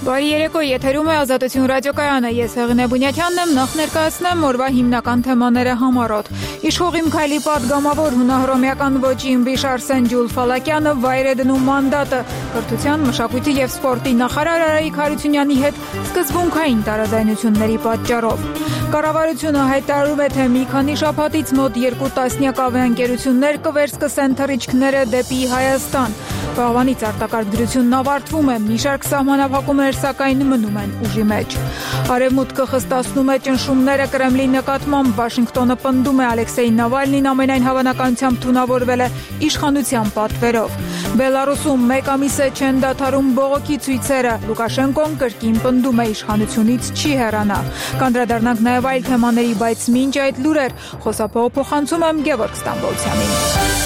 Բարի երեկո, եթերում է Ազատություն ռադիոկայանը, ես Հեղինե Բունյաթյանն եմ, նախ ներկայացնեմ օրվա հիմնական թեմաները համառոտ։ Իշխող Քայլի պատգամավոր հունահռոմեական ոճի ըմբիշ Արսեն Ջուլֆալակյանը վայր է դնում մանդատը։ Կրթության, մշակույթի եւ սպորտի նախարար Արայիկ Հարությունյանի հետ սկզբունքային տարաձայնությունների պատճառով։ Կառավարությունը հայտարարում է, թե մի քանի շաբաթից մոտ 2 տասնյակ ավիաընկերություններ կվերսկսեն թռիչքները դեպի Հայաստան։ Վաղվանից արտակարգ դրությունն ավարտվում է, մի շարք սահմանափակումներ սակայն մնում են ուժի մեջ։ Արևմուտքը խստացնում է ճնշումները Կրեմլի նկատմամբ, Վաշինգտոնը պնդում է Ալեքսեյ Նավալնին ամենայն հավանականությամբ թունավորվել է իշխանության պատվերով։ Բելարուսում 1 ամիս է չեն դադարում բողոքի ցույցերը, Լուկաշենկոն կրկին պնդում է իշխանությունից չի հեռանա։ Կանդրադառնանք նաև այլ թեմաների, բայց մինչ այդ լուրեր, խոսափողը փոխանցում եմ Գևորգ Ստամբոլցյանին։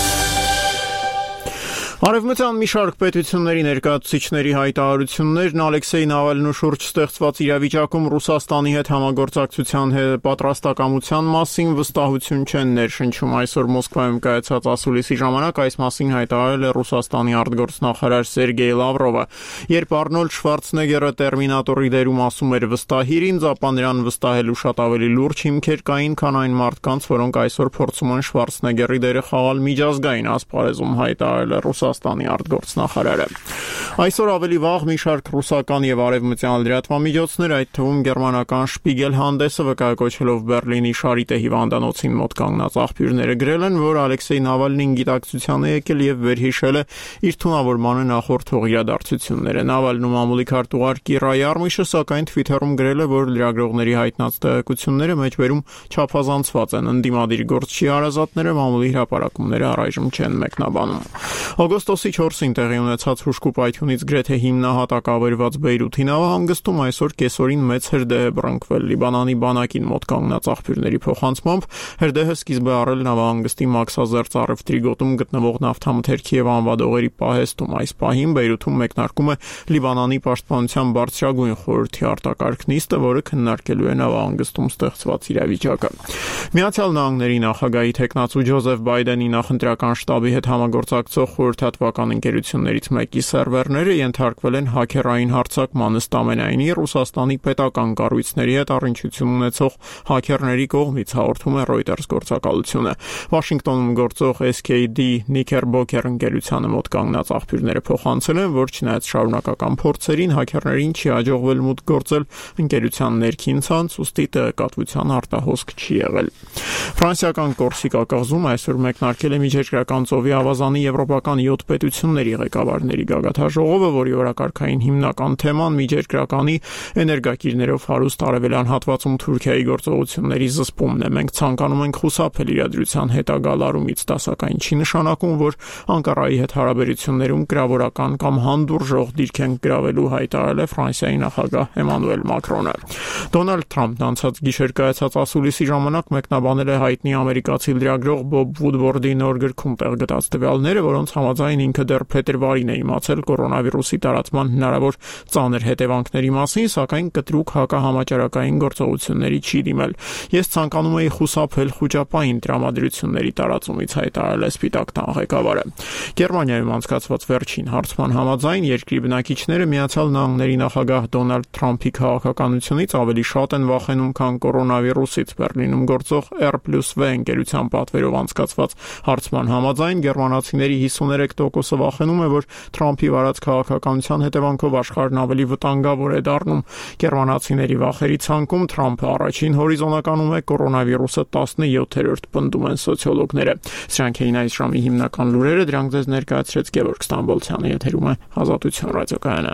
Արևմտյան մի շարք պետությունների ներկայացուցիչների հայտարարություններն Ալեքսեյ Նավալնու շուրջ ստեղծված իրավիճակում Ռուսաստանի հետ համագործակցության պատրաստակամության մասին վստահություն չեն ներշնչում։ Այսօր Մոսկվայում կայացած ասուլիսի ժամանակ այս մասին հայտարարել է Ռուսաստանի արտգործնախարար Սերգեյ Լավրովը։ Երբ Արնոլդ Շվարցնեգերը Տերմինատորի դերում ասում էր վստահիր ինձ, ապա նրան վստահելու շատ ավելի լուրջ հիմքեր կային, քան այն մարդկանց, որոնք այսօր փորձում են Շվարցնեգերի դերը խաղալ միջազգային ասպարեզում, հայտարարել է Ռուսաստանի արտգործնախարարը։ Այսօր ավելի վաղ մի շարք ռուսական եւ արևմտյան լրատվամիջոցներ, այդ թվում գերմանական Շպիգել հանդեսը վկայակոչելով Բերլինի Շարիտե հիվանդանոցին մոտ կանգնած աղբյուրները գրել են, որ Ալեքսեյ Նավալնին գիտակցության է եկել եւ վերհիշել է իր թունավորմանը նախորդ իրադարձությունները։ Նավալնու մամուլի քարտուղար Կիրա Յարմիշը սակայն Twitter-ում գրել է, որ լրագրողների հայտնած տեղեկությունները մեջբերում չափազանցված են։ Ընդդիմադիր գործչի հարազատները մամուլի հրապարակումները առայժմ չեն մեկնաբանում։ Օգոստոսի 4-ին տեղի ունեցած հուժկու պայթյունից գրեթե հիմնահատակ ավերված Բեյրութի նավահանգստում այսօր կեսօրին մեծ հրդեհ է բռնկվել։ Լիբանանի բանակին մոտ կանգնած աղբյուրների փոխանցմամբ հրդեհը սկիզբ է առել նավահանգստի Մաքսազերծ առևտրի գոտում գտնվող նավթամթերքի եւ անվադողերի պահեստում։ Այս պահին Բեյրութում մեկնարկում է Լիբանանի պաշտպանության բարձրագույն խորհրդի արտակարգ նիստը, որը քննարկելու է նավահանգստում ստեղծված իրավիճակը։ Միացյալ Նահանգների նախագահի թեկնածու Ջոզեֆ Բայդենի նախընտրական շտաբի հետ համագործակցող խորհրդատվական ընկերություններից մեկի սերվերները ենթարկվել են հաքերային հարձակման, ըստ ամենայնի Ռուսաստանի պետական կառույցների հետ առնչություն ունեցող հաքերների կողմից, հաղորդում է Reuters գործակալությունը։ Վաշինգտոնում գործող SKD Knickerbocker ընկերությանը մոտ կանգնած աղբյուրները փոխանցել են, որ չնայած շարունակական փորձերին հաքերներին չի հաջողվել մուտք գործել ընկերության ներքին ցանց, ուստի տեղեկատվության արտահոսք չի եղել։ Ֆրանսիական Կորսիկա կղզում այսօր մեկնարկել է միջերկրական ծովի ավազանի եվրոպական 7 պետությունների ղեկավարների գագաթնաժողովը, որի օրակարգային հիմնական թեման միջերկրականի էներգակիրներով հարուստ արևելյան հատվածում Թուրքիայի գործողությունների զսպումն է։ Մենք ցանկանում ենք խուսափել իրադրության հետագա լարումից, դա սակայն չի նշանակում, որ Անկարայի հետ հարաբերություններում գրավորական կամ հանդուրժող դիրք են գրավելու, հայտարարել է Ֆրանսիայի նախագահ Էմանուել Մակրոնը։ Դոնալդ Թրամփն անցած գիշեր կայացած ասուլիսի ժամանակ մեկնաբանել է հայտնի ամերիկացի լրագրող Բոբ Վուդվորդի նոր գրքում տեղ գտած տվյալները, որոնց համաձայն ինքը դեռ փետրվարին է իմացել կորոնավիրուսի տարածման հնարավոր ծանր հետևանքների մասին, սակայն կտրուկ հակահամաճարակային գործողությունների չի դիմել։ Ես ցանկանում էի խուսափել խուճապային տրամադրությունների տարածումից, հայտարարել է Սպիտակ տան ղեկավարը։ Գերմանիայում անցկացված վերջին հարցման համաձայն երկրի բնակիչները Միացյալ Նահանգների նախագահ Դոնալդ Թրամփի քաղաքականությունից ավելի շատ են վախենում, քան կորոնավիրուսից։ Բերլինում գործող R+V ընկերության պատվերով անցկացված հարցման համաձայն գերմանացիների 53%-ը վախենում է, որ Թրամփի վարած քաղաքականության հետևանքով աշխարհն ավելի վտանգավոր է դառնում։ Գերմանացիների վախերի ցանկում Թրամփը առաջին հորիզոնականում է, կորոնավիրուսը 17-րդ պնդում են սոցիոլոգները։ Սրանք էին այս ժամի հիմնական լուրերը, դրանք ձեզ ներկայացրեց Գևորգ Ստամբոլցյանը, եթերում է Ազատություն ռադիոկայանը։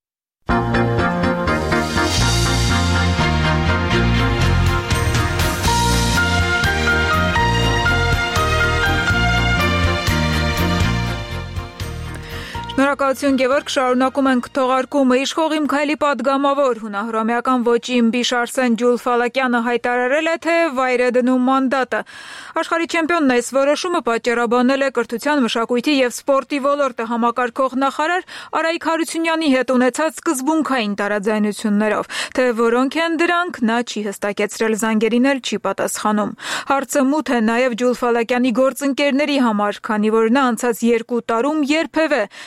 Շնորհակալություն Գևորգ, շարունակում ենք թողարկումը։ Իշխող Քայլի պատգամավոր հունահռոմեական ոճի ըմբիշ Արսեն Ջուլֆալակյանը հայտարարել է, թե վայր է դնում մանդատը։ Աշխարհի չեմպիոնն այս որոշումը պատճառաբանել է կրթության, մշակույթի եւ սպորտի ոլորտը համակարգող նախարար Արայիկ Հարությունյանի հետ ունեցած սկզբունքային տարաձայնություններով, թե որոնք են դրանք, նա չի հստակեցրել, զանգերին էլ չի պատասխանում։ Հարցը մութ է նաեւ Ջուլֆալակյանի գործընկերների համար, քանի որ նա անցած 2 տարում երբևէ նախարար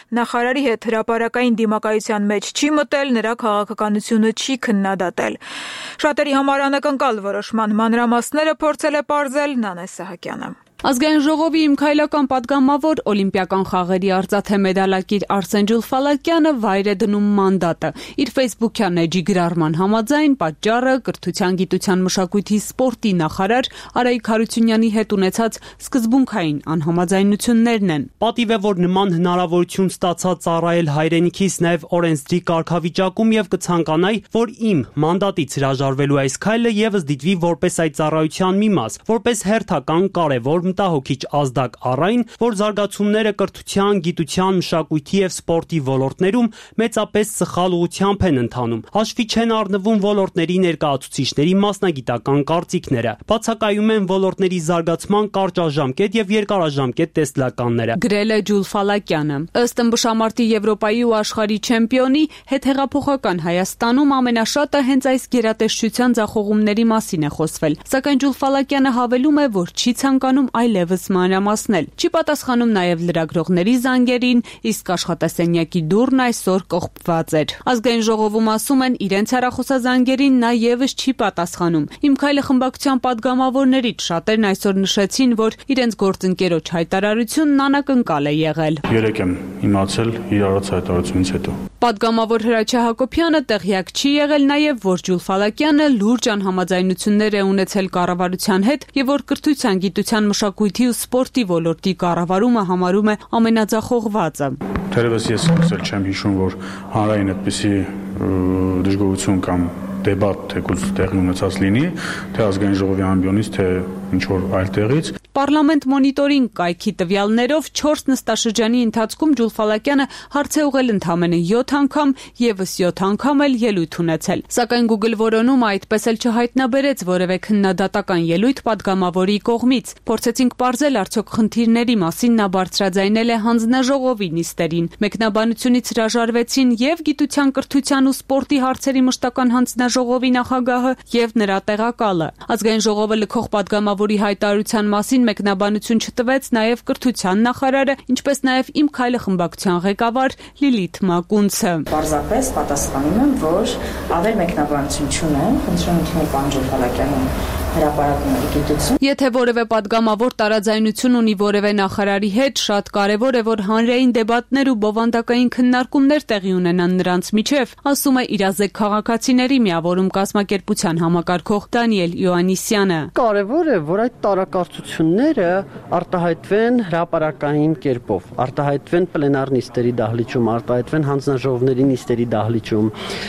նախարարի հետ հրապարակային դիմակայության մեջ չի մտել, նրա քաղաքականությունը չի քննադատել։ Շատերի համար անակնկալ որոշման մանրամասները փորձել է պարզել Նանե Սահակյանը։ Ազգային ժողովի իմքայլական պատգամավոր Օլիմպիական խաղերի արծաթե մեդալակիր Արսեն Ջուլֆալակյանը վայր է դնում մանդատը։ Իր ֆեյսբուքյան էջի գրառման համաձայն պատճառը կրթության, գիտության, մշակույթի, սպորտի նախարար Արայիկ Հարությունյանի հետ ունեցած սկզբունքային անհամաձայնություններն են։ Պատիվ է, որ նման հնարավորություն ստացած ծառայել հայրենիքից նաև օրենսդրի կարգավիճակում եւ կցանկանայի, որ իմ մանդատից հրաժարվելու այս քայլը եւս դիտվի որպես այդ ծառայության մի մաս, որպես հերթական կարևոր մտահոգիչ ազդակ առ այն, որ զարգացումները կրթության, գիտության, մշակույթի եւ սպորտի ոլորտներում մեծապես սխալ ուղղությամբ են ընթանում։ Հաշվի չեն առնվում ոլորտների ներկայացուցիչների մասնագիտական կարծիքները։ Բացակայում են ոլորտների զարգացման կարճաժամկետ եւ երկարաժամկետ տեսլականները։ Գրել է Ջուլֆալակյանը։ Ըստ ըմբշամարտի Եվրոպայի ու աշխարհի չեմպիոնի, հետհեղափոխական Հայաստանում ամենաշատը հենց այս գերատեսչության ձախողումների մասին է խոսվել։ Սակայն Ջուլֆալակյանը հավելում է, որ չի ցանկանում այլևս մանրամասնել։ Չի պատասխանում նաև լրագրողների զանգերին, իսկ աշխատասենյակի դուռն այսօր կողպված էր։ Ազգային ժողովում ասում են, իրենց հեռախոսազանգերին նա եւս չի պատասխանում։ Իմ քայլը խմբակցության պատգամավորներից շատերն այսօր նշեցին, որ իրենց գործընկերոջ հայտարարությունն անակնկալ է եղել։ Երեկ եմ իմացել իր արած հայտարարությունից հետո։ Պատգամավոր Հրաչյա Հակոբյանը տեղյակ չի եղել նաև, որ Ջուլֆալակյանը լուրջ անհամաձայնություններ է ունեցել կառավարության հետ եւ որ կրթության, գիտության, մշակույթի ու սպորտի ոլորտի կառավարումը համարում է ամենաձախողվածը։ Թերևս ես սկսել չեմ հիշում, որ հանրային այդպիսի դժգոհություն կամ դեբատ թեկուզ տեղի ունեցած լինի, թե ազգային ժողովի ամբիոնից, թե ինչ որ այլ տեղից։ Պարլամենտ մոնիտորինգ կայքի տվյալներով 4 նստաշրջանի ընթացքում Ջուլֆալակյանը հարց է ուղղել ընդամենը 7 անգամ, եւս 7 անգամ էլ ելույթ ունեցել։ Սակայն Google որոնումը այդպես էլ չհայտնաբերեց որևէ քննադատական ելույթ պատգամավորի կողմից։ Փորձեցինք պարզել արդյոք խնդիրների մասին նա բարձրաձայնել է հանձնաժողովի նիստերին։ Մեկնաբանությունից հրաժարվեցին եւ գիտության, կրթության ու սպորտի հարցերի մշտական հանձնաժողովի նախագահը եւ նրա տեղակալը։ Ազգային ժողովը լքող պատգամավորի հայտարարության մասին մեկնաբանություն չտվեց նաև կրթության նախարարը, ինչպես նաև Իմ քայլը խմբակցության ղեկավար Լիլիթ Մակունցը։ Պարզապես պատասխանում եմ, որ ավել մեկնաբանություն չունեմ, խնդրում եմ պարոն Ջուլֆալակյանին հրապարակում գիտություն։ Եթե որևէ պատգամավոր տարաձայնություն ունի որևէ նախարարի հետ, շատ կարևոր է, որ հանրային դեբատներ ու բովանդակային քննարկումներ տեղի ունենան նրանց միջև, ասում է Իրազեկ քաղաքացիների միավորում կազմակերպության համակարգող Դանիել Իոաննիսյանը։ Կարևոր է, որ այդ տարակարծությունները արտահայտվեն հրապարակային կերպով, արտահայտվեն պլենար նիստերի դահլիճում, արտահայտվեն հանձնաժողովների նիստերի դահլիճում,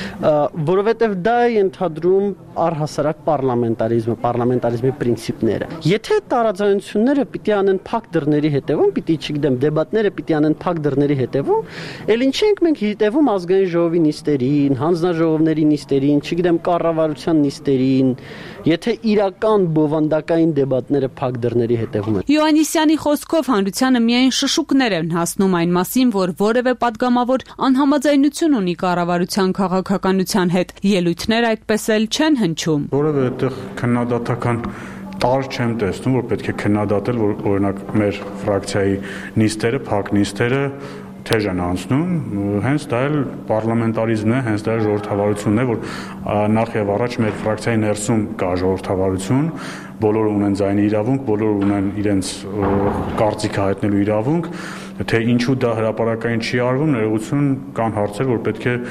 որովհետև դա է ընդհանրում առհասարակ պարլամենտարիզմի պրինցիպները։ Եթե տարաձայնությունները պիտի անեն փակ դռների հետևում, պիտի չգիտեմ, դեբատները պիտի անեն փակ դռների հետևում, ել ինչ ենք մենք հետևում ազգային ժողովի նիստերին, հանձնաժողովների նիստերին, չգիտեմ, կառավարության նիստերին, եթե իրական բովանդակային դեբատները փակ դռների հետևում են։ Իոաննիսյանի խոսքով հանրությանը միայն շշուկներ են հասնում այն մասին, որ որևէ պատգամավոր անհամաձայնություն ունի կառավարության քաղաքականության հետ։ Ելույթներ այդպես էլ չեն հնչում։ Որևէ այդտեղ քննադատական տար չեմ տեսնում, որ պետք է քննադատել, որ օրինակ մեր ֆրակցիայի նիստերը, փակ նիստերը թեժ են անցնում, հենց դա էլ պարլամենտարիզմն է, հենց դա էլ ժողովրդավարությունն է, որ նախ եւ առաջ մեր ֆրակցիայի ներսում կա ժողովրդավարություն, բոլորը ունեն ձայնի իրավունք, բոլորը ունեն իրենց կարծիքը հայտնելու իրավունք, թե ինչու դա հրապարակային չի արվում, ներողություն կան հարցեր, որ պետք է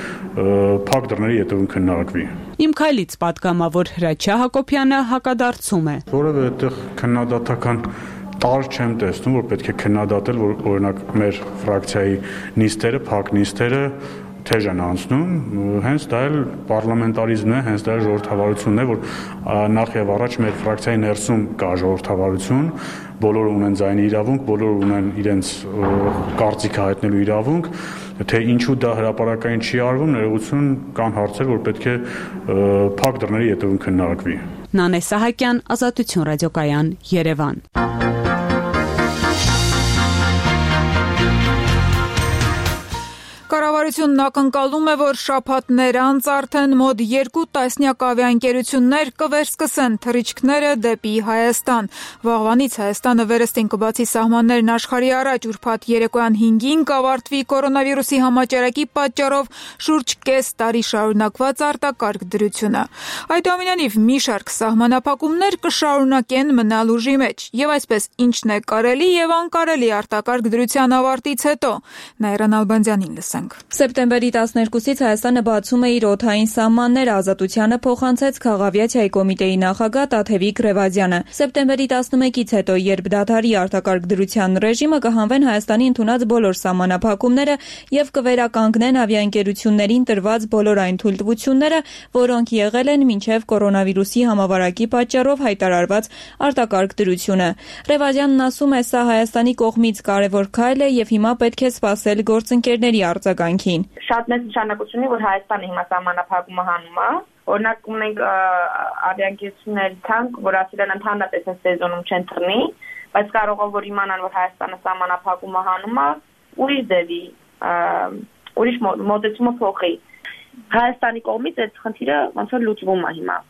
փակ դռների հետևում քննարկվի։ Իմ քայլից պատգամավոր Հրաչյա Հակոբյանը հակադարձում է։ Որևէ այդտեղ քննադատական տար չեմ տեսնում, որ պետք է քննադատել, որ օրինակ մեր ֆրակցիայի նիստերը, փակ նիստերը թեժ են անցնում, հենց դա էլ պարլամենտարիզմն է, հենց դա էլ ժողովրդավարությունն է, որ նախ եւ առաջ մեր ֆրակցիայի ներսում կա ժողովրդավարություն, բոլորը ունեն ձայնի իրավունք, բոլորը ունեն իրենց կարծիքը հայտնելու իրավունք, թե ինչու դա հրապարակային չի արվում, ներողություն կան հարցեր, որ պետք է փակ դռների հետևում քննարկվի։ Նանե Սահակյան, Ազատություն ռադիոկայան, Երևան։ Կառավարության Հանրապետությունն ակնկալում է, որ շաբաթներ անց արդեն մոտ 2 տասնյակ ավիաընկերություններ կվերսկսեն թռիչքները դեպի Հայաստան։ Վաղվանից Հայաստանը վերստին կբացի սահմաններն աշխարհի առաջ ուրբաթ երեկոյան 5-ին կավարտվի կորոնավիրուսի համաճարակի պատճառով շուրջ կես տարի շարունակված արտակարգ դրությունը։ Այդուամենայնիվ մի շարք սահմանափակումներ կշարունակեն մնալ ուժի մեջ, եւ այսպես ինչն է կարելի եւ անկարելի արտակարգ դրության ավարտից հետո։ Նայրան Ալբանդյանին լսենք։ Սեպտեմբերի 12-ից Հայաստանը բացում է իր օդային սահմանները, Ազատությանը փոխանցեց Քաղավիացիայի կոմիտեի նախագահ Տաթևիկ Ռևազյանը։ Սեպտեմբերի 11-ից հետո, երբ դադարի արտակարգ դրության ռեժիմը, կհանվեն Հայաստանի ընդունած բոլոր սահմանափակումները եւ կվերականգնեն ավիաընկերություններին տրված բոլոր այն թույլտվությունները, որոնք եղել են մինչեւ կորոնավիրուսի համավարակի պատճառով հայտարարված արտակարգ դրությունը։ Ռևազյանն ասում է, սա Հայաստանի կողմից կարևոր քայլ է եւ հիմա պետք է սպասել գործընկերների արձագանքին։ Շատ մեծ նշանակություն ունի, որ Հայաստանը հիմա սահմանափակումը հանում է։ Օրինակ ունենք ավիաընկերություններ ցանկ, որ ասել են ընդհանրապես այս սեզոնում չեն թռնի, բայց կարող է որ իմանան, որ Հայաստանը սահմանափակումը հանում է, ուրիշ ձևի, ուրիշ մոտեցումը փոխի։ Հայաստանի կողմից այդ խնդիրը ոնց որ լուծվում է հիմա։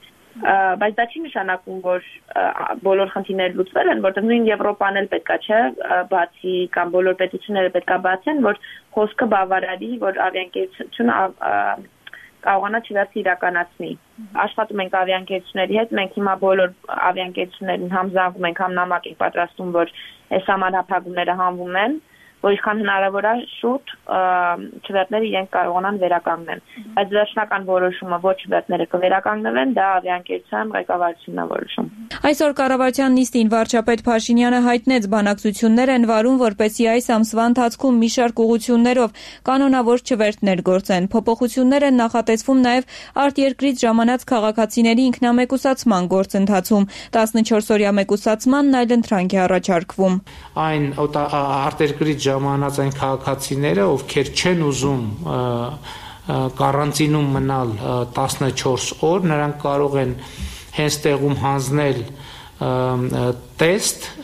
Բայց դա չի նշանակում, որ բոլոր խնդիրները լուծվել են, որտեղ նույն Եվրոպան էլ պետքա չէ բացի կամ բոլոր պետությունները պետքա բացեն, որ խոսքը բավարարի, որ ավիաընկերությունը կարողանա չվերցի իրականացնի։ Աշխատում ենք ավիաընկերությունների հետ, մենք հիմա բոլոր ավիաընկերություններին համզանգում ենք, նամակ ենք պատրաստում, որ այս սահմանափակումները հանվում են, որ ինչքան հնարավոր է շուտ չվերթները իրենք կարողանան վերականգնել։ Բայց վերջնական որոշումը ոչ չվերթները կվերականգնվեն, դա ավիաընկերության ղեկավարությունն է որոշում։ Այսօր կառավարության նիստին վարչապետ Փաշինյանը հայտնեց բանակցություններ են վարում, որպեսզի այս ամսվա ընթացքում մի շարք ուղղություններով կանոնավոր չվերթներ գործեն։ Փոփոխություններ են նախատեսվում նաև արտերկրից ժամանած քաղաքացիների ինքնամեկուսացման գործընթացում։ 14-օրյա մեկուսացմանն այլընտրանք է առաջարկվում։ Այն արտերկրից ժամանած այն քաղաքացիները, ովքեր չեն ուզում կարանտինում մնալ 14 օր, նրանք կարող են հենց տեղում հանձնել տեստ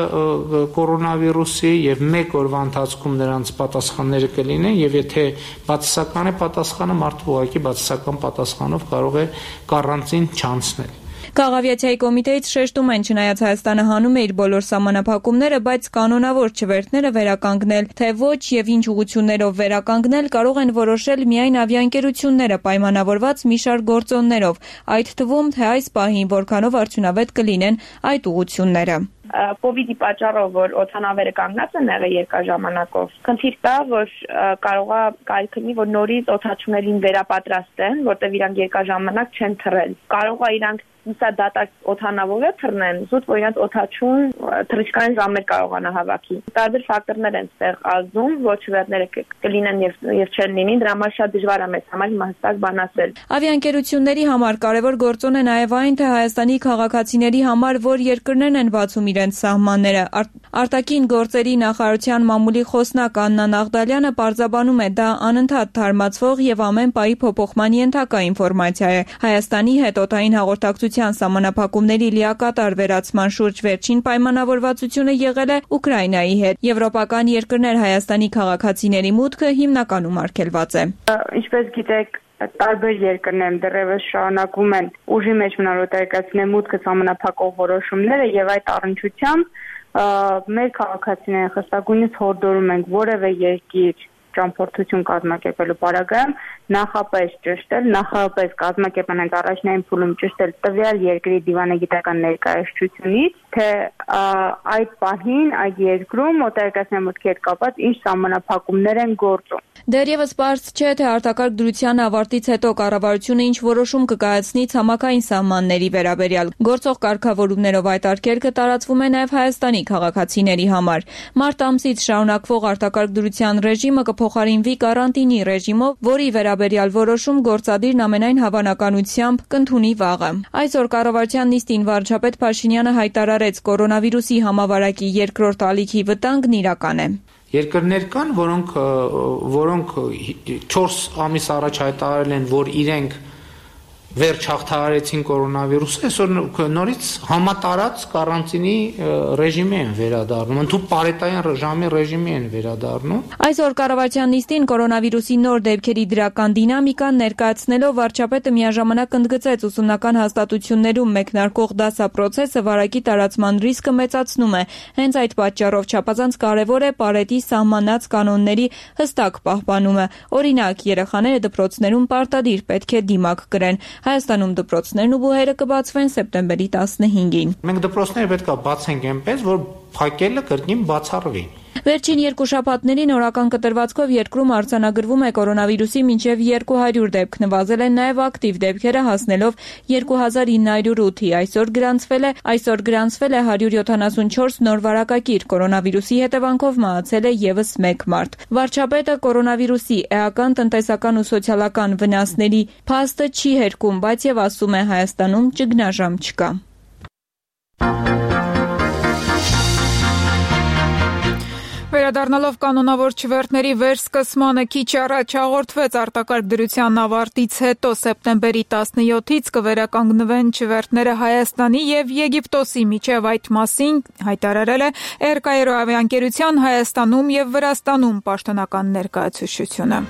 կորոնավիրուսի եւ 1 օրվա ընթացքում նրանց պատասխանները կլինեն եւ եթե բացասական է պատասխանը, մարդը ուղղակի բացասական պատասխանով կարող է կարանտին չանցնել։ Քաղավիացիայի կոմիտեից շեշտում են, չնայած Հայաստանը հանում է իր բոլոր սահմանափակումները, բայց կանոնավոր չվերթները վերականգնել, թե ոչ եւ ինչ ուղղություններով վերականգնել կարող են որոշել միայն ավիաընկերությունները պայմանավորված մի շարք գործոններով, այդ թվում թե այս պահին որքանով արդյունավետ կլինեն այդ ուղղությունները։ Կովիդի պատճառով, որ օդանավերը կանգնած են եղել երկար ժամանակով, խնդիր կա, որ կարող է կարիք լինի, որ նորից օդաչուներին վերապատրաստեն, որտեղ իրանք երկար ժամանակ չեն թռել։ Կարող է իրանք Սա դատակ օդանավով է թռնեն, զուտ որ իրենց օդաչուն թռիչքային ժամեր կարողանա հավաքի։ Տարբեր ֆակտորներ են ստեղ ազդում, որ չվերթները կլինեն եւ չեն լինի, դրա համար շատ դժվար է մեզ համար հիմա հստակ բան ասել։ Ավիաընկերությունների համար կարևոր գործոն է նաեւ այն, թե Հայաստանի քաղաքացիների համար որ երկրներն են բացում իրենց սահմանները։ Արտաքին գործերի նախարարության մամուլի խոսնակ Աննա Նաղդալյանը պարզաբանում է, դա անընդհատ թարմացվող եւ ամեն պահի փոփոխման ենթակա ինֆորմացիա է։ Հայաստանի հետ օդային հաղորդակցության սահմանափակումների լիակատար վերացման շուրջ վերջին պայմանավորվածությունը եղել է Ուկրաինայի հետ։ Եվրոպական երկրներ Հայաստանի քաղաքացիների մուտքը հիմնականում արգելված է։ Ինչպես գիտեք, տարբեր երկրներ դեռևս շարունակում են ուժի մեջ մնալու տեղեկացնե մուտքը սահմանափակող որոշումները եւ այդ առնչությամբ մեր քաղաքացիները խստագույնս հորդորում ենք որևէ երկիր ճամփորդություն կազմակերպելու պարագայում նախապես ճշտել, նախապես կազմակերպանք առաջնային փուլում ճշտել տվյալ երկրի դիվանագիտական ներկայացությունից, թե այդ պահին այդ երկրում օտարերկրացիների հետ կապված ինչ սահմանափակումներ են գործում։ Դեռևս պարզ չէ, թե արտակարգ դրության ավարտից հետո կառավարությունը ինչ որոշում կկայացնի ցամաքային սահմանների վերաբերյալ։ Գործող կարգավորումներով այդ արգելքը տարածվում է նաև Հայաստանի քաղաքացիների համար։ Մարտ ամսից շարունակվող արտակարգ դրության ռեժիմը կփոխարինվի կարանտինի ռեժիմով, որի վերաբերյալ որոշում գործադիրն ամենայն հավանականությամբ կընդունի վաղը։ Այսօր կառավարության նիստին վարչապետ Փաշինյանը հայտարարեց, կորոնավիրուսի համավարակի երկրորդ ալիքի վտանգն իրական է։ Երկրներ կան, որոնք 4 ամիս առաջ հայտարարել են, որ իրենք վերջ հաղթահարեցին կորոնավիրուսը, այսօր նորից համատարած կարանտինի ռեժիմի են վերադառնում, ընդհանուր պարետային ժամի ռեժիմի են վերադառնում։ Այսօր կառավարության նիստին կորոնավիրուսի նոր դեպքերի դրական դինամիկան ներկայացնելով վարչապետը միաժամանակ ընդգծեց ուսումնական հաստատություններում մեկնարկող դասապրոցեսը վարակի տարածման ռիսկը մեծացնում է։ Հենց այդ պատճառով չափազանց կարևոր է պարետի սահմանած կանոնների հստակ պահպանումը։ Օրինակ, երեխաները դպրոցներում պարտադիր պետք է դիմակ կրեն։ Հայաստանում դպրոցներն ու բուհերը կբացվեն սեպտեմբերի 15-ին։ Մենք դպրոցները պետք է բացենք այնպես, որ փակելը կրկին բացառվի։ Վերջին 2 շաբաթներին օրական կտրվածքով երկրում արձանագրվում է կորոնավիրուսի մինչև 200 դեպք, նվազել են նաև ակտիվ դեպքերը հասնելով 2908-ի, այսօր գրանցվել է 174 նոր վարակագիր, կորոնավիրուսի հետևանքով մահացել է եւս 1 մարդ։ Վարչապետը կորոնավիրուսի էական, տնտեսական ու սոցիալական վնասների փաստը չի հերքում, բայց եւ ասում է Հայաստանում ճգնաժամ չկա։ Վերադառնալով կանոնավոր չվերթների վերսկսմանը քիչ առաջ հաղորդվեց արտակարգ դրության ավարտից հետո սեպտեմբերի 17-ից կվերականգնվեն չվերթները Հայաստանի եւ Եգիպտոսի միջև, այդ մասին հայտարարել է Air Cairo ավիաընկերության Հայաստանում եւ Վրաստանում պաշտոնական ներկայացուցչությունը։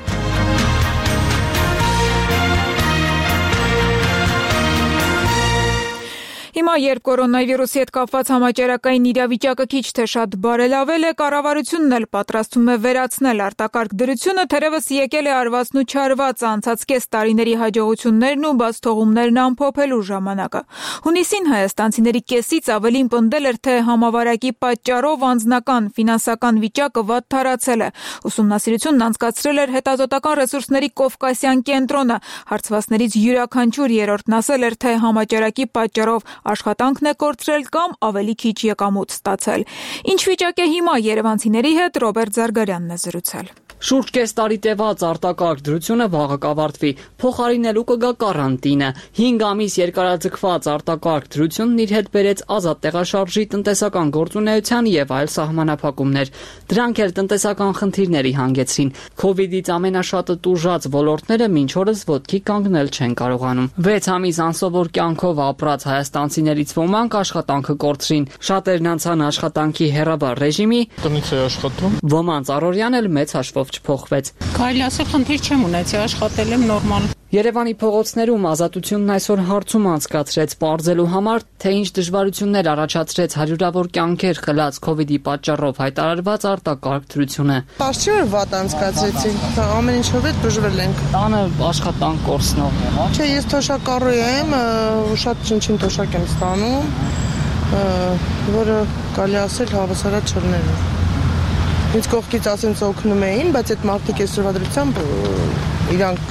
Հիմա, երբ կորոնավիրուսի հետ կապված համաճարակային իրավիճակը քիչ թե շատ բարելավել է, կառավարությունն էլ պատրաստվում է վերացնել արտակարգ դրությունը, թերևս եկել է արված ու չարված անցած կես տարիների հաջողություններն ու բացթողումներն ամփոփելու ժամանակը։ Հունիսին հայաստանցիների կեսից ավելին պնդել էր, թե համավարակի պատճառով անձնական ֆինանսական վիճակը վատթարացել է։ Ուսումնասիրությունն անցկացրել էր հետազոտական ռեսուրսների Կովկասյան կենտրոնը։ Հարցվածներից յուրաքանչյուր երրորդն ասել էր, թե համաճարակի պատճառով աշխատանքն է կորցրել կամ ավելի քիչ եկամուտ ստացել։ Ինչ վիճակ է հիմա երևանցիների հետ Ռոբերտ Զարգարյանն է զրուցել։ Շուրջ կես տարի տևած արտակարգ դրությունը վաղը կավարտվի, փոխարինելու կգա կարանտինը։ 5 ամիս երկարաձգված արտակարգ դրությունն իր հետ բերեց ազատ տեղաշարժի, տնտեսական գործունեության եւ այլ սահմանափակումներ։ Դրանք էլ տնտեսական խնդիրների հանգեցրին։ Քովիդից ամենաշատը տուժած ոլորտները մինչ օրս ոտքի կանգնել չեն կարողանում։ 6 ամիս անսովոր կյանքով ապրած հայաստանցիներից ոմանք աշխատանքը կորցրին։ Շատերն անցան աշխատանքի հեռավար ռեժիմի, տնից է աշխատում։ Ոմանց առօրյան էլ մեծ հաշվով չփոխվեց։ Կարելի ասել խնդիր չեմ ունեցել, աշխատել եմ նորմալ։ Երևանի փողոցներում Ազատությունն այսօր հարցում անցկացրեց պարզելու համար, թե ինչ դժվարություններ առաջացրեց հարյուրավոր կյանքեր խլած Քովիդի պատճառով հայտարարված արտակարգ դրությունը։ Պարզի որ վատ անցկացրեցինք, ամեն ինչով է դժվել ենք։ Տանը աշխատանք կորցնող եղավ։ Չէ, ես թոշակառու եմ, շատ չնչին թոշակ եմ ստանում, որը կարելի ասել հավասարած չլներ։ Ինձ կողքից ասենց օգնում էին, բայց այդ մարդիկ այս դրությամբ իրանք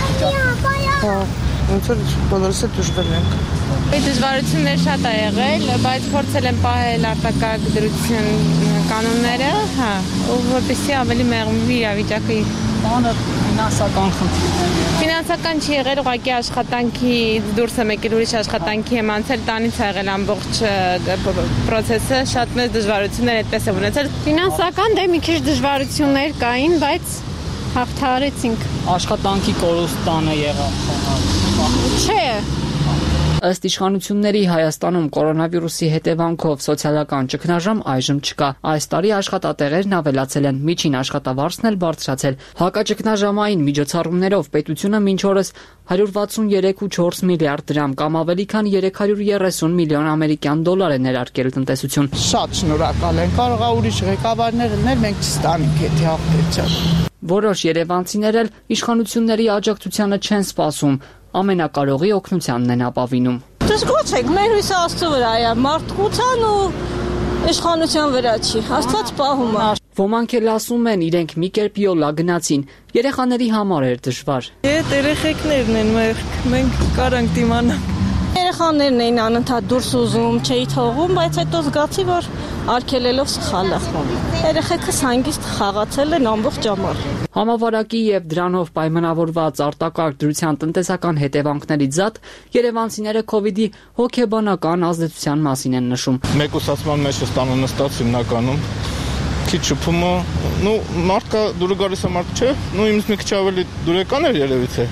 ոնց որ բոլորս էլ դժվել ենք։ Այդ դժվարություններ շատ ա եղել, բայց փորձել եմ պահել արտակարգ դրության կանոնները, ու որպեսզի ավելի մեղմի իրավիճակը տանը ֆինանսական խնդիրներ։ Ֆինանսական չի եղել, ուղղակի աշխատանքի դուրս եմ եկել, ուրիշ աշխատանքի եմ անցել, տանից ա եղել ամբողջ process-ը, շատ մեծ դժվարություններ այդպես եմ ունեցել։ Ֆինանսական դե մի քիչ դժվարություններ կային, բայց հաղթահարեցինք։ Աշխատանքի կորուստանը եղավ։ Չէ։ Ըստ իշխանությունների Հայաստանում կորոնավիրուսի հետևանքով սոցիալական ճգնաժամ այժմ չկա։ Այս տարի աշխատատեղերն ավելացել են, միջին աշխատավարձն էլ բարձրացել։ Հակաճգնաժամային միջոցառումներով պետությունը մինչ օրս 163.4 միլիարդ դրամ կամ ավելի քան 330 միլիոն ամերիկյան դոլար է ներարկել տնտեսություն։ Շատ շնորհակալ եմ, կարող է ուրիշ ղեկավարներ լինել, մենք չստանանք այդ հաղթեցը։ Որոշ երևանցիներ էլ իշխանությունների աջակցությանը չեն սպասում, ամենակարողի օգնությանն են ապավինում։ Դժգոհ մեր հույսը Աստծո վրա է, մարդկության ու իշխանության վրա չի, Աստված պահում է։ Ոմանք էլ ասում են, իրենք մի կերպ յոլա գնացին, երեխաների համար էր դժվար։ Այդ երեխեքներն են մենք կարանք դիմանալ։ Երեխաներն էին անընդհատ դուրս ուզում, չէի թողում, բայց հետո զգացի, որ արգելելով սխալ է։ Երեխեքս հանգիստ խաղացել են ամբողջ ամառ։ Համավարակի եւ դրանով պայմանավորված արտակարգ դրության տնտեսական հետևանքներից զատ երևանցիները Քովիդի հոգեբանական ազդեցության մասին են նշում։ Մեկուսացման մեջ ստանը նստած հիմնականում քիչ շփումը, մարդկա դուրը գալիս է մարդ չէ, ինձ մի քիչ ավելի դուրեկան էր երևից է։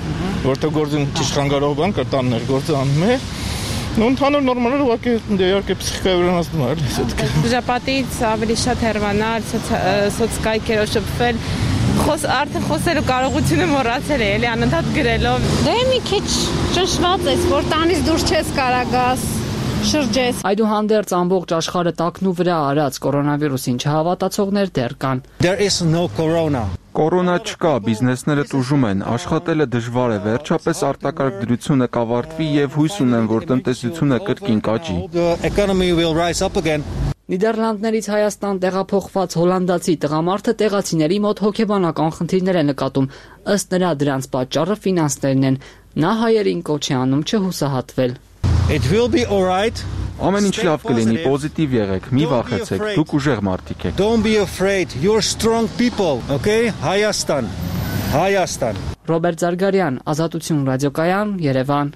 որտեղ գործին ճիշտ բան կտաններ գործը անում է։ Ну, ընդհանուր նորմալ ուղղակի իհարկե ֆիզիկայի վրա ազդում է, էլի, все-таки։ Շաբաթից ավելի շատ հեռվանալ, սոցկայքերով շփվել, արդեն խոսելու կարողությունը մոռացել է, էլի անընդհատ գրելով։ Դե մի քիչ ճնշված ես, որ տանից դուրս չես կարող գաս, շրջես։ Այդուհանդերձ ամբողջ աշխարհը տակնու վրա արած կորոնավիրուսին չհավատացողներ դեռ կան։ There is no corona. Կորոնա չկա, բիզնեսները տուժում են, աշխատելը դժվար է, վերջապես արտակարգ դրությունը կավարտվի եւ հույս ունեմ, որ տնտեսությունը կրկին կաճի։ Նիդերլանդներից Հայաստան տեղափոխված հոլանդացի տղամարդը տեղացիների մոտ հոգեբանական խնդիրներ է նկատում, ըստ նրա դրանց պատճառը ֆինանսներն են։ Նա հայերին կոչ է անում չհուսահատվել։ It will be all right. Ամեն ինչ լավ կլինի, պոզիտիվ եղեք, մի վախեցեք, դուք ուժեղ մարդիկ եք։ Don't be afraid, you're strong people, okay? Հայաստան։ Ռոբերտ Զարգարյան, Ազատություն ռադիոկայան, Երևան։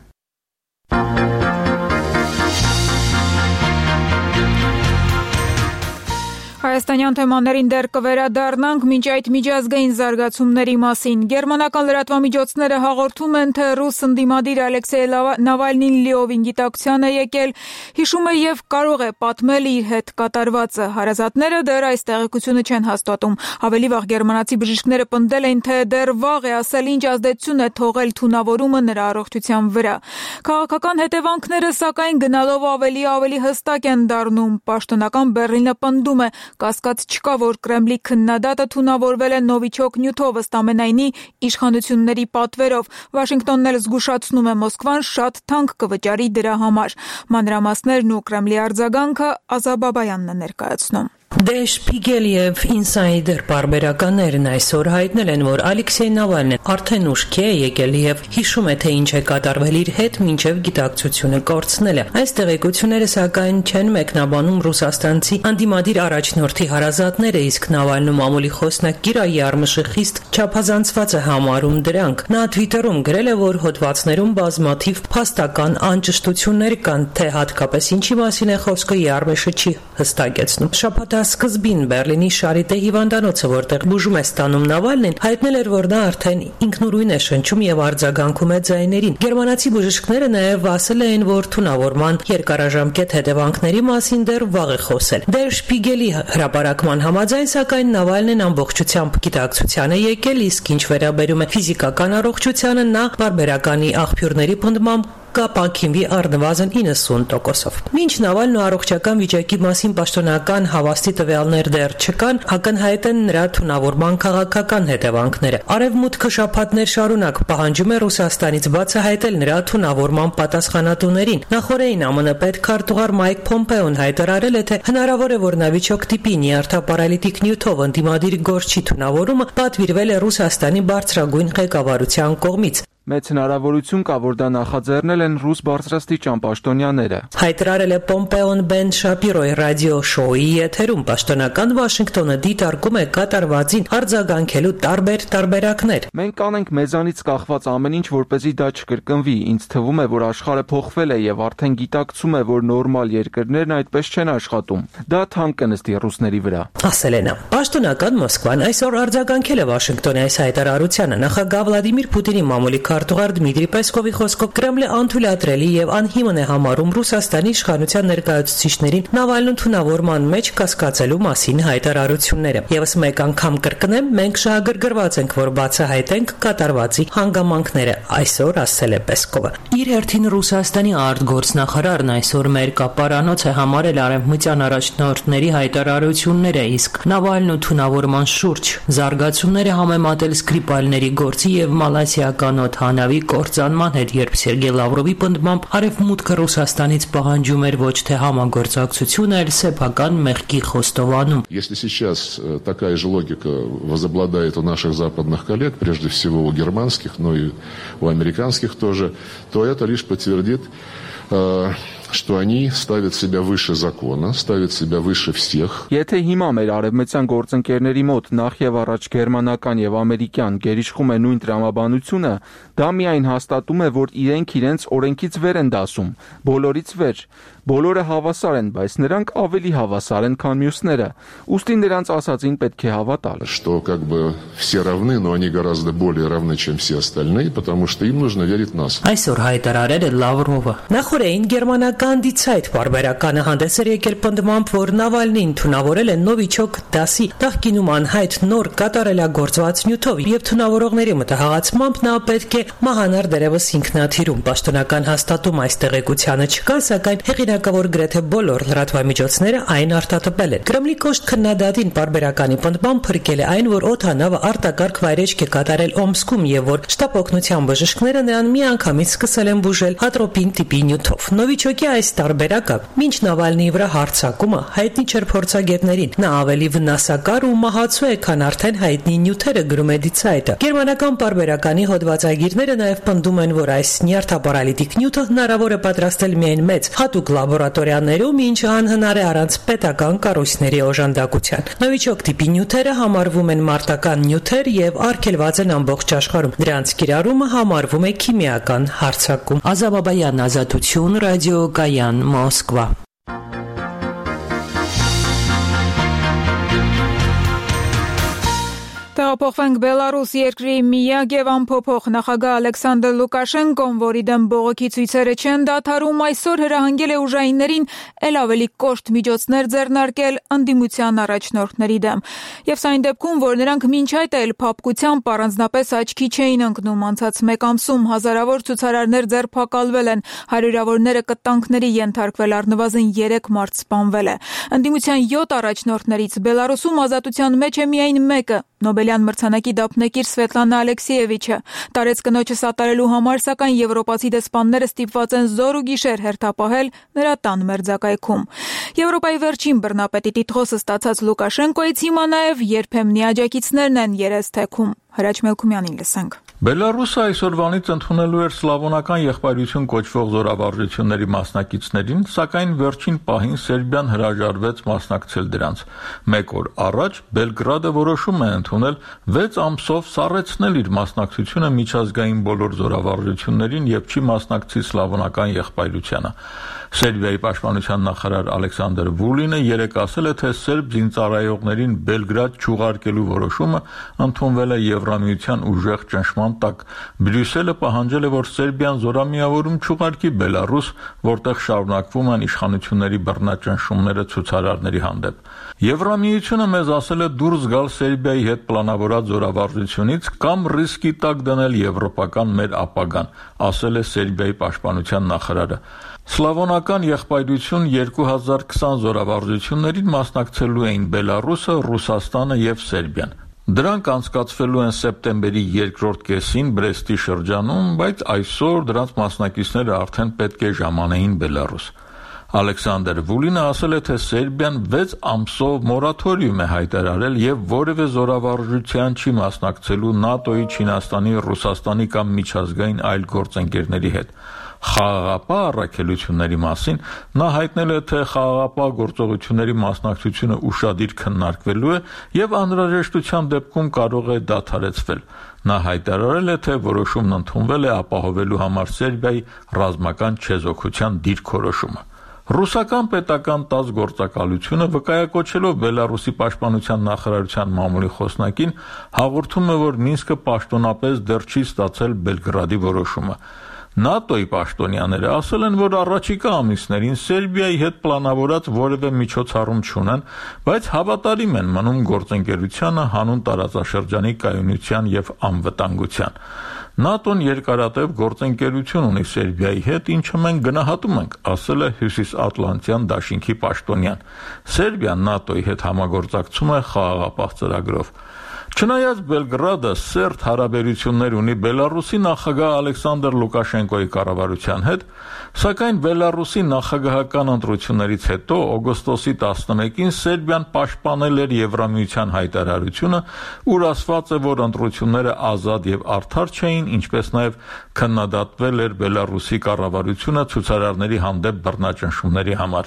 Հայաստանյան թեմաներին դեռ կվերադառնանք, մինչ այդ միջազգային զարգացումների մասին։ Գերմանական լրատվամիջոցները հաղորդում են, թե ռուս ընդդիմադիր Ալեքսեյ Նավալնին լիովին գիտակցության է եկել, հիշում է եւ կարող է պատմել իր հետ կատարվածը։ Հարազատները դեռ այս տեղեկությունը չեն հաստատում։ Ավելի վաղ գերմանացի բժիշկները պնդել են, թե դեռ վաղ է ասել ինչ ազդեցություն է թողել թունավորումը նրա առողջության վրա։ Քաղաքական հետևանքները, սակայն, գնալով ավելի հստակ են դառնում։ Պաշտոնական Բեռլինը պնդում է, կասկած չկա, որ Կրեմլի քննադատը թունավորվել է նովիչոկ նյութով, ըստ ամենայնի իշխանությունների պատվերով։ Վաշինգտոնն էլ զգուշացնում է Մոսկվան շատ թանկ կվճարի դրա համար։ Մանրամասներն ու Կրեմլի արձագանքը Ազա Բաբայանն է ներկայացնում։ Der Spiegel եւ Insider բարբերականներն այսօր հայտնել են, որ Ալեքսեյ Նավալնին արդեն ուշքի է եկել եւ հիշում է, թե ինչ է կատարվել իր հետ մինչեւ գիտակցությունը կորցնելը։ Այս տեղեկությունները սակայն չեն մեկնաբանում ռուսաստանցի անդիմադիր առաջնորդի հարազատները, իսկ Նավալնու մամուլի խոսնակ Կիրա Յարմիշը խիստ չափազանցված է համարում դրանք։ Նա Twitter-ում գրել է, որ հոդվածներում բազմաթիվ փաստական անճշտություններ կան, թե հատկապես ինչի մասին է խոսքը Յարմիշը չի հստակեցնում։ Սկզբին Բեռլինի Շարիտե հիվանդանոցը, որտեղ բուժում է ստանում Նավալնին, հայտնել էր, որ նա արդեն ինքնուրույն է շնչում եւ արձագանքում է ձայներին։ Գերմանացի բժիշկները նաեւ ասել էին, որ թունավորման երկարաժամկետ հետևանքների մասին դեռ վաղ է խոսել։ Der Spiegel-ի հրապարակման համաձայն, սակայն Նավալնին ամբողջությամբ գիտակցության է եկել, իսկ ինչ վերաբերում է ֆիզիկական առողջությանը, նա բարբերականի աղբյուրների պնդմամբ կապանքինվի առնվազն 90%-ով։ Մինչ Նավալնու առողջական վիճակի մասին պաշտոնական հավաստի տվյալներ դեռ չկան, ակնհայտ են նրա թունավորման քաղաքական հետևանքները։ Արևմուտքը շաբաթներ շարունակ պահանջում է Ռուսաստանից բացահայտել նրա թունավորման պատասխանատուներին։ Նախորդին ԱՄՆ պետքարտուղար Մայք Փոմպեոն հայտարարել է, թե հնարավոր է, որ նավիճոկ տիպի նյարդապարալիտիկ նյութով ընդդիմադիր գործչի թունավորումը պատվիրվել է Ռուսաստանի բարձրագույն ղեկավարության կողմից։ Մեծ հնարավորություն կա, որ դա նախաձեռնել են ռուս բարձրաստիճան պաշտոնյաները։ Հայտարարել է Պոմպեոն Բեն Շապիրոյի ռադիո շոուի եթերում։ Պաշտոնական Վաշինգտոնը դիտարկում է կատարվածին արձագանքելու տարբեր տարբերակներ։ Մենք կանենք մեզանից կախված ամեն ինչ, որպեսզի դա չկրկնվի։ Ինձ թվում է, որ աշխարհը փոխվել է եւ արդեն գիտակցում է, որ նորմալ երկրներն այդպես չեն աշխատում։ Դա թանկ է նստի ռուսների վրա։ Ասել է նա։ Պաշտոնական Մոսկվան այսօր արձագանքել է Վաշինգտոնի այս հայտարարությանը։ Նախագահ Վլադիմիր Պուտինի մամուլի քարտուղար Դմիտրի Պեսկովի խոսքով Կրեմլը անթույլատրելի եւ անհիմն է համարում Ռուսաստանի իշխանության ներկայացուցիչներին Նավալնու թունավորման մեջ կասկածելու մասին հայտարարությունները։ Եվս մեկ անգամ կրկնեմ, մենք շահագրգռված ենք, որ բացահայտենք կատարվածի հանգամանքները, այսօր ասել է Պեսկովը։ Իր հերթին Ռուսաստանի արտգործնախարարն այսօր մեր կապարանոց է համարել արևմտյան առաջնորդների հայտարարությունները, իսկ Նավալնու թունավորման շուրջ զարգացումները համեմատել Սկրիպալների գործի եւ մալազիական հանավի կործանման հետ, երբ Սերգեյ Լավրովի պնդմամբ արևմուտքը Ռուսաստանից պահանջում էր ոչ թե համագործակցություն, այլ սեփական մեղքի խոստովանում։ Если сейчас такая же логика возобладает у наших западных коллег, прежде всего у германских, но и у американских тоже, то это лишь подтвердит, что они ставят себя выше закона, ставят себя выше всех. Եթե հիմա մեր արևմտյան գործընկերների մոտ նախ եւ առաջ գերմանական եւ ամերիկյան գերիշխում է նույն տրամաբանությունը, դա միայն հաստատում է, որ իրենք իրենց օրենքից վեր են դասում, բոլորից վեր։ Բոլորը հավասար են, բայց նրանք ավելի հավասար են, քան մյուսները։ Ուստի նրանց ասածին պետք է հավատալ։ Что как бы все равны, но они гораздо более равны, чем все остальные, потому что им нужно верить нас. Այսօր հայտարարել է Լավրովը։ Նախորդին գերմանական դիցայթ բարբերականը հանդես էր եկել պնդմամբ, որ Նավալնին թունավորել է Նովիչոկ դասի տախկինում անհայտ նոր կատարելագործված նյութով եւ թունավորողների մտահղացմամբ նա պետք է մահանար դերևս ինքնաթիռում։ Պաշտոնական հաստատում այս տեղեկությանը չկա, սակայն հեղինակավոր գրեթե բոլոր լրատվամիջոցները այն արտահայտել են։ Կրեմլի կոշտ քննադատին բարբերականի պնդմամբ փրկել է այն, որ օդանավը արտակարգ վայրեջք է կատարել Օմսկում եւ որ շտապ օգնության բժիշկները նրան միանգամից սկսել են բուժել հատրոպին տիպի նյութով։ Նովիչոկի այս տարբերակը մինչ Նավալնիի վրա հարձակումը հայտնի չէր փորձագետներին։ Նա ավելի վնասակար ու մահացու է, քան արդեն հայտնի նյութերը, գրում է դիցայթը։ Գերմանական բարբերականի հոդվածագիրները նաեւ պնդում են, որ այս նյարդապարալիտիկ նյութը հնարավոր է պատրաստել միայն մեծ հատուկ լաբորատորիաներում, ինչը անհնար է առանց պետական կառույցների օժանդակության։ Նովիչոկ տիպի նյութերը համարվում են մարտական նյութեր եւ արգելված են ամբողջ աշխարհում։ Դրանց կիրառումը համարվում է քիմիական հարձակում։ Ազաբաբայան, Ազատություն, Ռադիո Կայան, Մոսկվա։ Տեղափոխվենք Բելարուս, երկրի միակ եւ անփոփոխ նախագահ Ալեքսանդր Լուկաշենկոն, որի դեմ բողոքի ցույցերը չեն դադարում, այսօր հրահանգել է ուժայիններին ել ավելի կոշտ միջոցներ ձեռնարկել ընդդիմության առաջնորդների դեմ։ Եվ սա այն դեպքում, որ նրանք մինչ այդ էլ փափկությամբ առանձնապես աչքի չէին ընկնում, անցած մեկ ամսում հազարավոր ցուցարարներ ձերբակալվել են, հարյուրավորները կտանքների ենթարկվել, առնվազն 3 մարդ սպանվել է։ Ընդդիմության 7 առաջնորդներից Բելարուսում ազատության մեջ է միայն մեկը՝ Նոբելյան մրցանակի դափնեկիր Սվետլանա Ալեքսիևիչը։ Տարեց կնոջը սատարելու համար, սակայն եվրոպացի դեսպանները ստիպված են զոր ու գիշեր հերթապահել նրա տան մերձակայքում։ Եվրոպայի վերջին բռնապետի տիտղոսը ստացած Լուկաշենկոից հիմա նաև երբեմնի աջակիցներն են երես թեքում։ Հրաչ Մելքումյանին լսենք։ Բելարուսը այսօրվանից ընդունելու էր սլավոնական եղբայրություն կոչվող զորավարժությունների մասնակիցներին, սակայն վերջին պահին Սերբիան հրաժարվեց մասնակցել դրանց։ Մեկ օր առաջ Բելգրադը որոշում է ընդունել 6 ամսով սառեցնել իր մասնակցությունը միջազգային բոլոր զորավարժություններին եւ չի մասնակցի սլավոնական եղբայրությանը։ Սերբիայի պաշտպանության նախարար Ալեքսանդր Վուլինը երեկ ասել է, թե սերբ զինծառայողներին Բելգրադ չուղարկելու որոշումը ընդունվել է Եվրամիության ուժեղ ճնշման տակ։ Բրյուսելը պահանջել է, որ Սերբիան զորամիավորում չուղարկի Բելարուս, որտեղ շարունակվում են իշխանությունների բռնաճնշումները ցուցարարների հանդեպ։ Եվրամիությունը մեզ ասել է դուրս գալ Սերբիայի հետ պլանավորած զորավարժությունից կամ ռիսկի տակ դնել եվրոպական մեր ապագան, ասել է Սերբիայի պաշտպանության նախարարը։ Սլավոնական եղբայրություն 2020 զորավարժություններին մասնակցելու էին Բելարուսը, Ռուսաստանը եւ Սերբիան։ Դրանք անցկացվելու են սեպտեմբերի երկրորդ կեսին Բրեստի շրջանում, բայց այսօր դրանց մասնակիցները արդեն պետք է ժամանեին Բելարուս։ Ալեքսանդր Վուլինը ասել է, թե Սերբիան 6 ամսով մորաթորիում է հայտարարել եւ որևէ զորավարժության չի մասնակցելու ՆԱՏՕ-ի, Չինաստանի, Ռուսաստանի կամ միջազգային այլ գործընկերների հետ։ Խաղաղապահ առաքելությունների մասին նա հայտնել է, թե խաղաղապահ գործողությունների մասնակցությունը ուշադիր քննարկվելու է եւ անհրաժեշտության դեպքում կարող է դադարեցվել։ Նա հայտարարել է, թե որոշումն ընդունվել է ապահովելու համար Սերբիայի ռազմական չեզոքության դիրքորոշումը։ Ռուսական պետական ՏԱՍՍ գործակալությունը վկայակոչելով Բելարուսի պաշտպանության նախարարության մամուլի խոսնակին հաղորդում է, որ Մինսկը պաշտոնապես դեռ չի ստացել Բելգրադի որոշումը։ ՆԱՏՕ-ի պաշտոնյաները ասել են, որ առաջիկա ամիսներին Սերբիայի հետ պլանավորած որևէ միջոցառում չունեն, բայց հավատարիմ են մնում գործընկերությանը, հանուն տարածաշրջանի կայունության եւ անվտանգության։ ՆԱՏՕ-ն երկարատև գործընկերություն ունի Սերբիայի հետ, ինչը մենք գնահատում ենք, ասել է Հյուսիսատլանտյան դաշինքի պաշտոնյան։ Սերբիան ՆԱՏՕ-ի հետ համագործակցում է խաղաղապահ ծրագրով։ Չնայած Բելգրադը սերտ հարաբերություններ ունի Բելարուսի նախագահ Ալեքսանդր Լուկաշենկոյի կառավարության հետ, սակայն Բելարուսի նախագահական ընտրություններից հետո օգոստոսի 11-ին Սերբիան պաշտպանել էր Եվրամիության հայտարարությունը, ուր ասված է, որ ընտրությունները ազատ եւ արդար չէին, ինչպես նաեւ քննադատվել էր Բելարուսի կառավարությունը ցուցարարների հանդեպ բռնաճնշումների համար։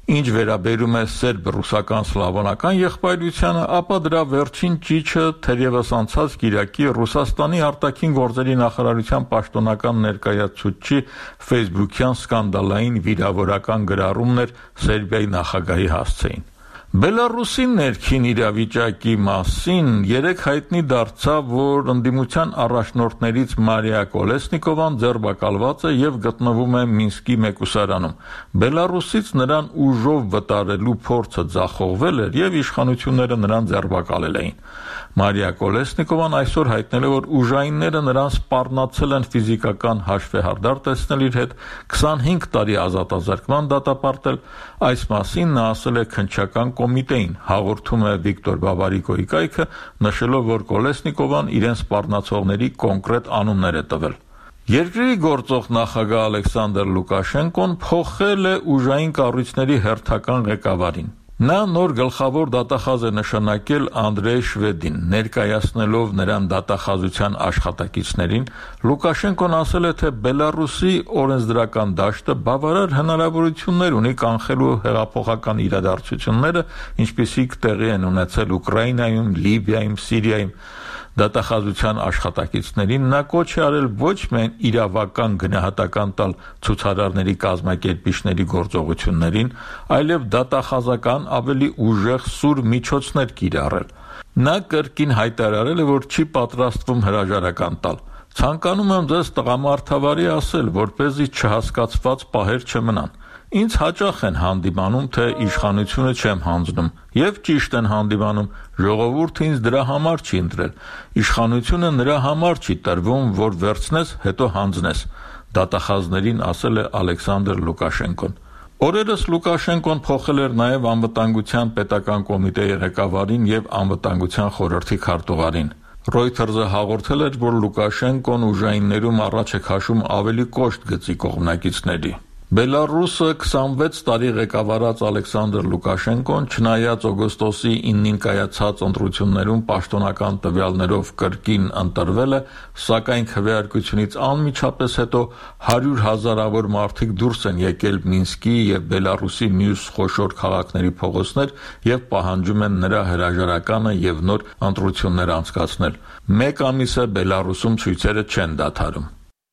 Ինչ վերաբերում է սերբ-ռուսական սլավոնական եղբայրությանը, ապա դրա վերջին ճիչը թերևս անցած կիրակի Ռուսաստանի արտաքին գործերի նախարարության պաշտոնական ներկայացուցչի Facebook-յան սկանդալային վիրավորական գրառումն էր Սերբիայի նախագահի հասցեին։ Բելարուսի ներքին իրավիճակի մասին երեք հայտնի դարձավ, որ ընդդիմության առաջնորդներից Մարիա Կոլեսնիկովան ձերբակալված է եւ գտնվում է Մինսկի մեկուսարանում։ Բելարուսից նրան ուժով վտարելու փորձը ձախողվել էր եւ իշխանությունները նրան ձերբակալել էին։ Մարիա Կոլեսնիկովան այսօր հայտնել է, որ ուժայինները նրան սպառնացել են ֆիզիկական հաշվեհարդար տեսնել իր հետ, 25 տարի ազատազրկման դատապարտել։ Այս մասին նա ասել է քննչական կոմիտեին, հաղորդում է Վիկտոր Բաբարիկոյի կայքը, նշելով, որ Կոլեսնիկովան իրեն սպառնացողների կոնկրետ անուններ է տվել։ Երկրի գործող նախագահ Ալեքսանդր Լուկաշենկոն փոխել է ուժային կառույցների հերթական ղեկավարին։ Նա նոր գլխավոր դատախազ է նշանակել Անդրեյ Շվեդին, ներկայացնելով նրան դատախազության աշխատակիցներին, Լուկաշենկոն ասել է, թե Բելարուսի օրենսդրական դաշտը բավարար հնարավորություններ ունի կանխելու հեղափոխական իրադարձությունները, ինչպիսիք տեղի են ունեցել Ուկրաինայում, Լիբիայում, Սիրիայում։ Դատախազության աշխատակիցներին նա կոչ է արել ոչ միայն իրավական գնահատական տալ ցուցարարների կազմակերպիչների գործողություններին, այլև դատախազական ավելի ուժեղ սուր միջոցներ կիրառել։ Նա կրկին հայտարարել է, որ չի պատրաստվում հրաժարական տալ։ Ցանկանում եմ ձեզ տղամարդավարի ասել, որպեսզի չհասկացված պահեր չմնան։ Ինձ հաճախ են հանդիպանում, թե իշխանությունը չեմ հանձնում, եւ ճիշտ են հանդիպանում, ժողովուրդը ինձ դրա համար չի ընտրել։ Իշխանությունը նրա համար չի տրվում, որ վերցնես, հետո հանձնես, դատախազներին ասել է Ալեքսանդր Լուկաշենկոն։ Օրերս Լուկաշենկոն փոխել էր նաև անվտանգության պետական կոմիտեի ղեկավարին եւ անվտանգության խորհրդի քարտուղարին։ Reuters-ը հաղորդել էր, որ Լուկաշենկոն ուժայիններում առաջ է քաշում ավելի կոշտ գծի կողմնակիցների։ Բելարուսը 26 տարի ղեկավարած Ալեքսանդր Լուկաշենկոն, չնայած օգոստոսի 9-ին կայացած ընտրություններում պաշտոնական տվյալներով կրկին ընտրվել է, սակայն քվեարկությունից անմիջապես հետո 100,000-ավոր մարդիկ դուրս են եկել Մինսկի եւ Բելարուսի մյուս խոշոր քաղաքների փողոցներ եւ պահանջում են նրա հրաժարականը եւ նոր ընտրություններ անցկացնել։ Մեկ ամիս է Բելարուսում ցույցերը չեն դադարում։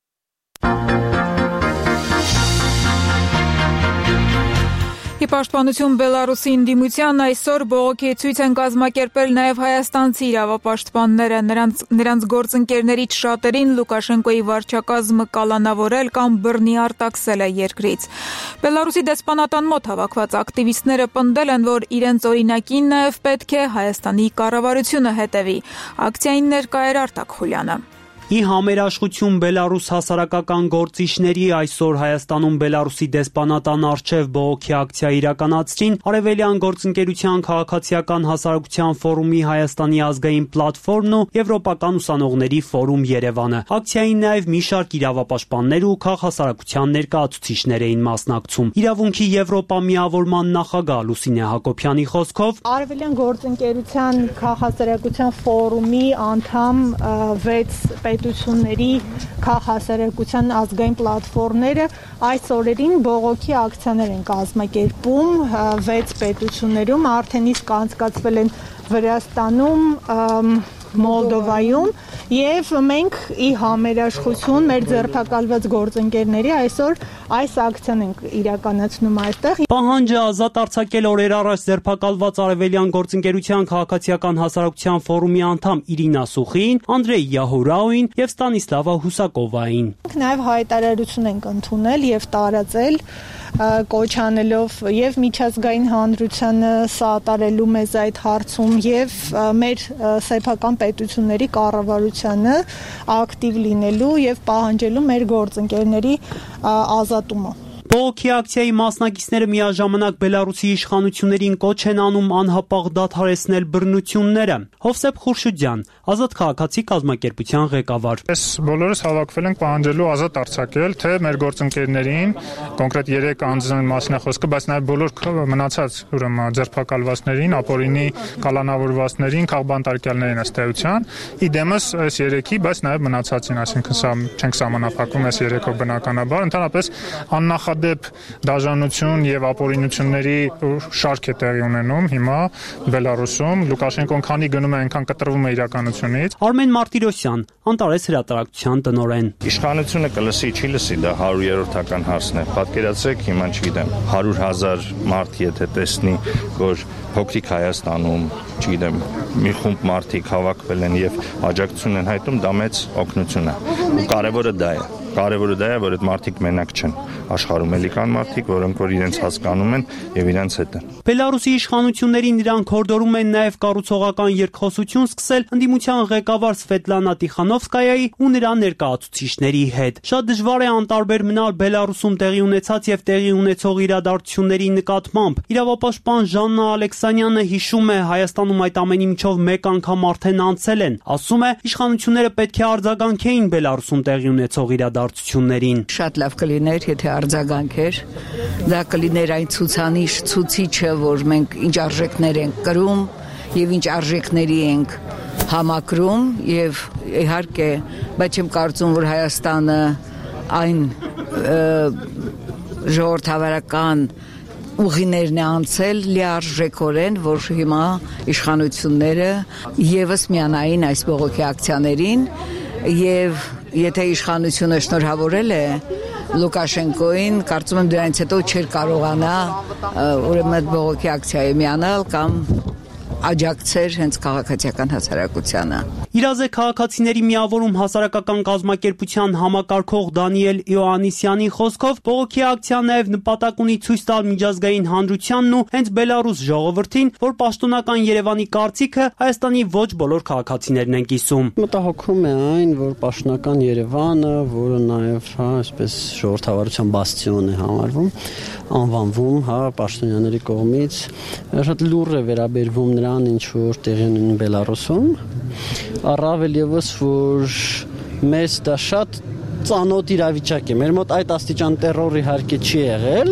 Ի պաշտպանություն Բելարուսի ընդդիմության այսօր բողոքի ցույց են կազմակերպել նաև հայաստանցի իրավապաշտպանները, նրանց գործընկերներից շատերին Լուկաշենկոյի վարչակազմը կալանավորել կամ բռնի արտաքսել է երկրից։ Բելարուսի դեսպանատան մոտ հավաքված ակտիվիստները պնդել են, որ իրենց օրինակին նաև պետք է Հայաստանի կառավարությունը հետևի։ Ակցիային ներկա էր Արտակ Խուլյանը։ Ի համերաշխություն Բելարուս հասարակական գործիչների այսօր Հայաստանում Բելարուսի դեսպանատան առջև բողոքի ակցիա իրականացրին Արևելյան գործընկերության քաղաքացիական հասարակության ֆորումի Հայաստանի ազգային պլատֆորմն ու Եվրոպական ուսանողների ֆորում Երևանը։ Ակցիային նաև մի շարք իրավապաշտպաններ ու քաղաքասարակության ներկայացուցիչներ էին մասնակցում։ Իրավունքի Եվրոպա միավորման նախագահ Լուսինե Հակոբյանի խոսքով Արևելյան գործընկերության քաղաքասարակության ֆորումի անդամ 6 պետությունների քաղաքասարակության ազգային պլատֆորմները այս օրերին բողոքի ակցիաներ են կազմակերպում 6 պետություններում, արդեն իսկ անցկացվել են Վրաստանում, Մոլդովայում եւ մենք ի համերաշխություն մեր ձերբակալված գործընկերների այսօր այս ակցիան ենք իրականացնում այստեղ։ Պահանջը ազատ արձակել օրեր առաջ ձերբակալված Արևելյան գործընկերության քաղաքացիական հասարակության ֆորումի անդամ Իրինա Սուխին, Անդրեյ Յահուրաուին եւ Ստանիսլավա Հուսակովային։ Նաև հայտարարություն ենք ընդունել եւ տարածել կոչանելով եւ միջազգային հանրությանը սատարելու մեզ այդ հարցում եւ մեր սեփական պետությունների կառավարությանը ակտիվ լինելու եւ պահանջելու մեր գործընկերների ազատումը։ Բողոքի ակցիայի մասնակիցները միաժամանակ Բելարուսի իշխանություններին կոչ են անում անհապաղ դադարեցնել բռնությունները։ Հովսեփ Խուրշուդյան, Ազատ քաղաքացի կազմակերպության ղեկավար։ Այս բոլորս հավաքվել ենք պահանջելու ազատ արձակել թե մեր գործընկերներին, կոնկրետ 3 անձնային մասին է խոսքը, բայց նաև բոլոր մնացած ուրեմն ձերբակալվածներին, ապօրինի կալանավորվածներին, քաղբանտարկյալներին ըստ էության, իդեմս այս 3-ի, բայց նաև մնացածին, այսինքն սա չենք սահմանափակում այս 3-ով բնականաբար, ընդհանրապես աննախադեպ փոխադեպ դաժանություն եւ ապօրինությունների շարք է տեղի ունենում հիմա Բելարուսում։ Լուկաշենկոն քանի գնում է, այնքան կտրվում է իրականությունից։ Արմեն Մարտիրոսյան, Անտարես հրատարակչության տնօրեն։ Իշխանությունը կլսի, չի լսի, դա 100-րդական հարցն է։ Պատկերացրեք, հիմա չգիտեմ, 100,000 մարդ եթե տեսնի, որ փոքրիկ Հայաստանում, չգիտեմ, մի խումբ մարդիկ հավաքվել են եւ աջակցություն են հայտնում, դա մեծ օգնություն է։ Ու կարևորը դա է։ Կարևորը դա է, որ այդ մարդիկ մենակ չեն։ Աշխարհում էլի կան մարդիկ, որոնք որ իրենց հասկանում են եւ իրենց հետ են։ Բելարուսի իշխանություններին նրանք հորդորում են նաեւ կառուցողական երկխոսություն սկսել ընդդիմության ղեկավար Սվետլանա Տիխանովսկայայի ու նրա ներկայացուցիչների հետ։ Շատ դժվար է անտարբեր մնալ Բելարուսում տեղի ունեցած եւ տեղի ունեցող իրադարձությունների նկատմամբ։ Իրավապաշտպան Ժաննա Ալեքսանյանը հիշում է, Հայաստանում այդ ամենի միջով մեկ անգամ արդեն անցել են։ Ասում է, իշխանությունները պետք է արձագանքեին Բելարուսում տեղի ունեցող իրադարձություններին։ Շատ լավ կլիներ, եթե արձագանքեր, դա կլիներ այն ցուցիչը, որ մենք ինչ արժեքներ ենք կրում եւ ինչ արժեքների ենք համակրում եւ իհարկե, բայց չեմ կարծում, որ Հայաստանը այն ժողովրդավարական ուղիներն է անցել լիարժեքորեն, որ հիմա իշխանությունները եւս միանային այս բողոքի ակցիաներին եւ եթե իշխանությունը շնորհավորել է Լուկաշենկոին, կարծում եմ դրանից հետո չէր կարողանա ուրեմն բողոքի ակցիայի միանալ կամ աջակցեր հենց քաղաքացիական հասարակությանը։ Իրազ է քաղաքացիների միավորում հասարակական կազմակերպության համակարգող Դանիել Իոաննիսյանի խոսքով բողոքի ակցիան նաև նպատակ ունի ցույց տալ միջազգային հանրությանն ու հենց Բելարուս ժողովրդին, որ պաշտոնական Երևանի կարծիքը Հայաստանի ոչ բոլոր քաղաքացիներն են կիսում։ Մտահոգում է այն, որ պաշտոնական Երևանը, որը նաև այսպես ժողովրդավարության բաստիոն է համարվում, անվանվում, պաշտոնյաների կողմից, շատ լուռ է վերաբերվում նրան, ինչ որ տեղի ունի Բելարուսում, առավել եւս որ մեզ դա շատ ծանոթ իրավիճակ է։ Մեր մոտ այդ աստիճան տերոր իհարկե չի եղել,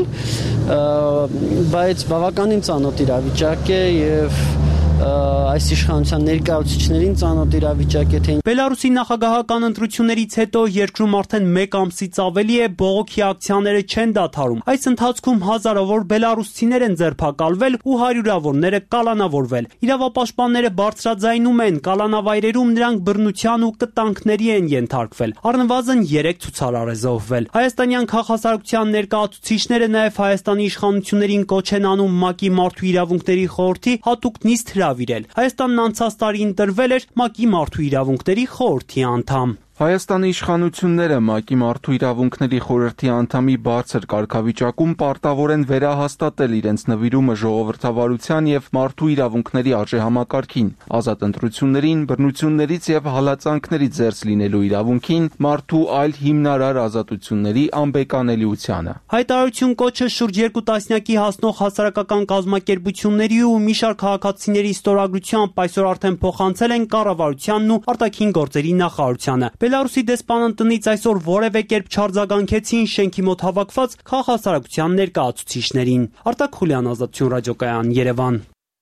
բայց բավականին ծանոթ իրավիճակ է եւ այս իշխանության ներկայացուցիչներին ծանոթ իրավիճակ է թե Բելարուսի նախագահական ընտրություններից հետո երկրում արդեն 1 ամսից ավելի է բողոքի ակցիաները չեն դադարում։ Այս ընթացքում հազարավոր բելարուսցիներ են ձերբակալվել ու հարյուրավորները կալանավորվել։ Իրավապաշտպանները բարձրաձայնում են, կալանավայրերում նրանք բռնության ու կտանքների են ենթարկվել։ Առնվազն 3 ցուցարար է զոհվել։ Հայաստանյան քաղաքասարության ներկայացուցիչները նաև Հայաստանի իշխանություններին կոչ են անում ՄԱԿ-ի մարդու իրավունքների խորհրդի հատուկ նիստ հրավիրել։ Հայաստանն անցած տարի ընտրվել էր ՄԱԿ-ի մարդու իրավունքների խորհրդի անդամ։ Հայաստանի իշխանությունները ՄԱԿ-ի մարդու իրավունքների խորհրդի անդամի բարձր կարգավիճակում պարտավոր են վերահաստատել իրենց նվիրումը ժողովրդավարության եւ մարդու իրավունքների արժեհամակարգին, ազատ ընտրություններին, բռնություններից եւ հալածանքներից զերծ լինելու իրավունքին, մարդու այլ հիմնարար ազատությունների անբեկանելիությանը։ Հայտարարություն կոչը շուրջ 2 տասնյակի հասնող հասարակական կազմակերպությունների ու մի շարք քաղաքացիների ստորագրությամբ այսօր արդեն փոխանցել են կառավարությանն ու արտաքին գործերի նախարարությանը։ Բելարուսի դեսպանն տնից այսօր որևէ կերպ չարձագանքեցին շենքի մոտ հավաքված քաղաքասարակության ներկայացուցիչներին։ Արտակ Խուլյան, Ազատություն ռադիոկայան, Երևան։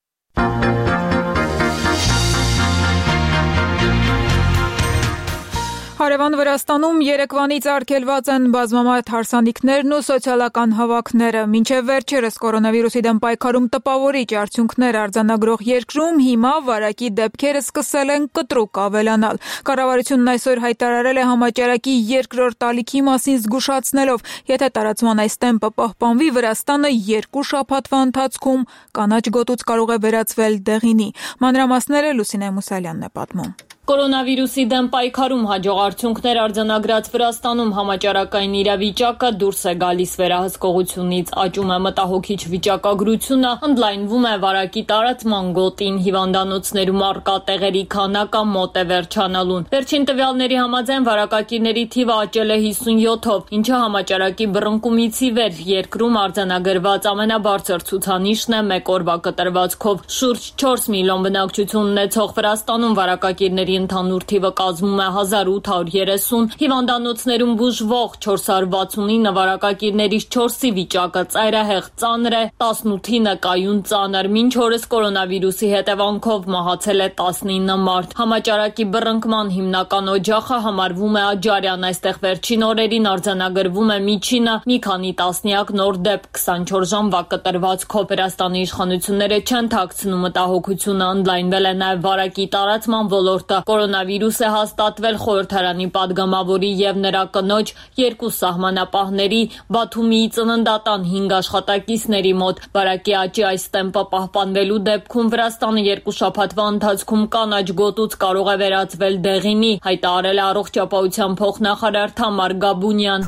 Հարևան Վրաստանում երեկվանից արգելված են բազմամատ հարսանիքներն ու սոցիալական հավաքները։ Մինչև վերջերս կորոնավիրուսի դեմ պայքարում տպավորիչ արդյունքներ արձանագրող երկրում հիմա վարակի դեպքերը սկսել են կտրուկ ավելանալ։ Կառավարությունն այսօր հայտարարել է համաճարակի երկրորդ ալիքի մասին զգուշացնելով, եթե տարածման այս տեմպը պահպանվի, Վրաստանը 2 շաբաթվա ընթացքում կանաչ գոտուց կարող է վերածվել դեղինի։ Մանրամասները Լուսինե Մուսալյանն է պատմում։ Կորոնավիրուսի դեմ պայքարում հաջող արդյունքներ արձանագրած Վրաստանում համաճարակային իրավիճակը դուրս է գալիս վերահսկողությունից, աճում է մտահոգիչ վիճակագրությունը, ընդլայնվում է վարակի տարածման գոտին, հիվանդանոցներում առկա տեղերի քանակը մոտ է վերջանալուն։ Վերջին տվյալների համաձայն վարակակիրների թիվը աճել է 57-ով, ինչը համաճարակի բռնկումից ի վեր երկրում արձանագրված ամենաբարձր ցուցանիշն է մեկ օրվա կտրվածքով։ Շուրջ 4 միլիոն բնակչություն ունեցող Վրաստանում վարակակիրների մահացողների ընդհանուր թիվը կազմում է 1830, հիվանդանոցներում բուժվող 469 վարակակիրներից 4-ի վիճակը ծայրահեղ ծանր է, 18-ը կայուն ծանր, մինչ օրս կորոնավիրուսի հետևանքով մահացել է 19 մարդ։ Համաճարակի բռնկման հիմնական օջախը համարվում է Աջարյան, այստեղ վերջին օրերին արձանագրվում է միջինը մի քանի տասնյակ նոր դեպք, 24 ժամվա կտրվածքով։ Վրաստանի իշխանությունները չեն թաքցնում մտահոգությունը, ընդլայնվել է նաև վարակի տարածման ոլորտը։ Կորոնավիրուս է հաստատվել խորհրդարանի падգամավորի եւ նրա կնոջ, 2 սահմանապահների, Բաթումիի ծննդատան 5 աշխատակիցների մոտ։ Վարակի աճի այս տեմպը պահպանվելու դեպքում Վրաստանը 2 շաբաթվա ընթացքում կանաչ գոտուց կարող է վերածվել դեղինի, հայտարարել է առողջապահության փոխնախարար Թամար Գաբունյան։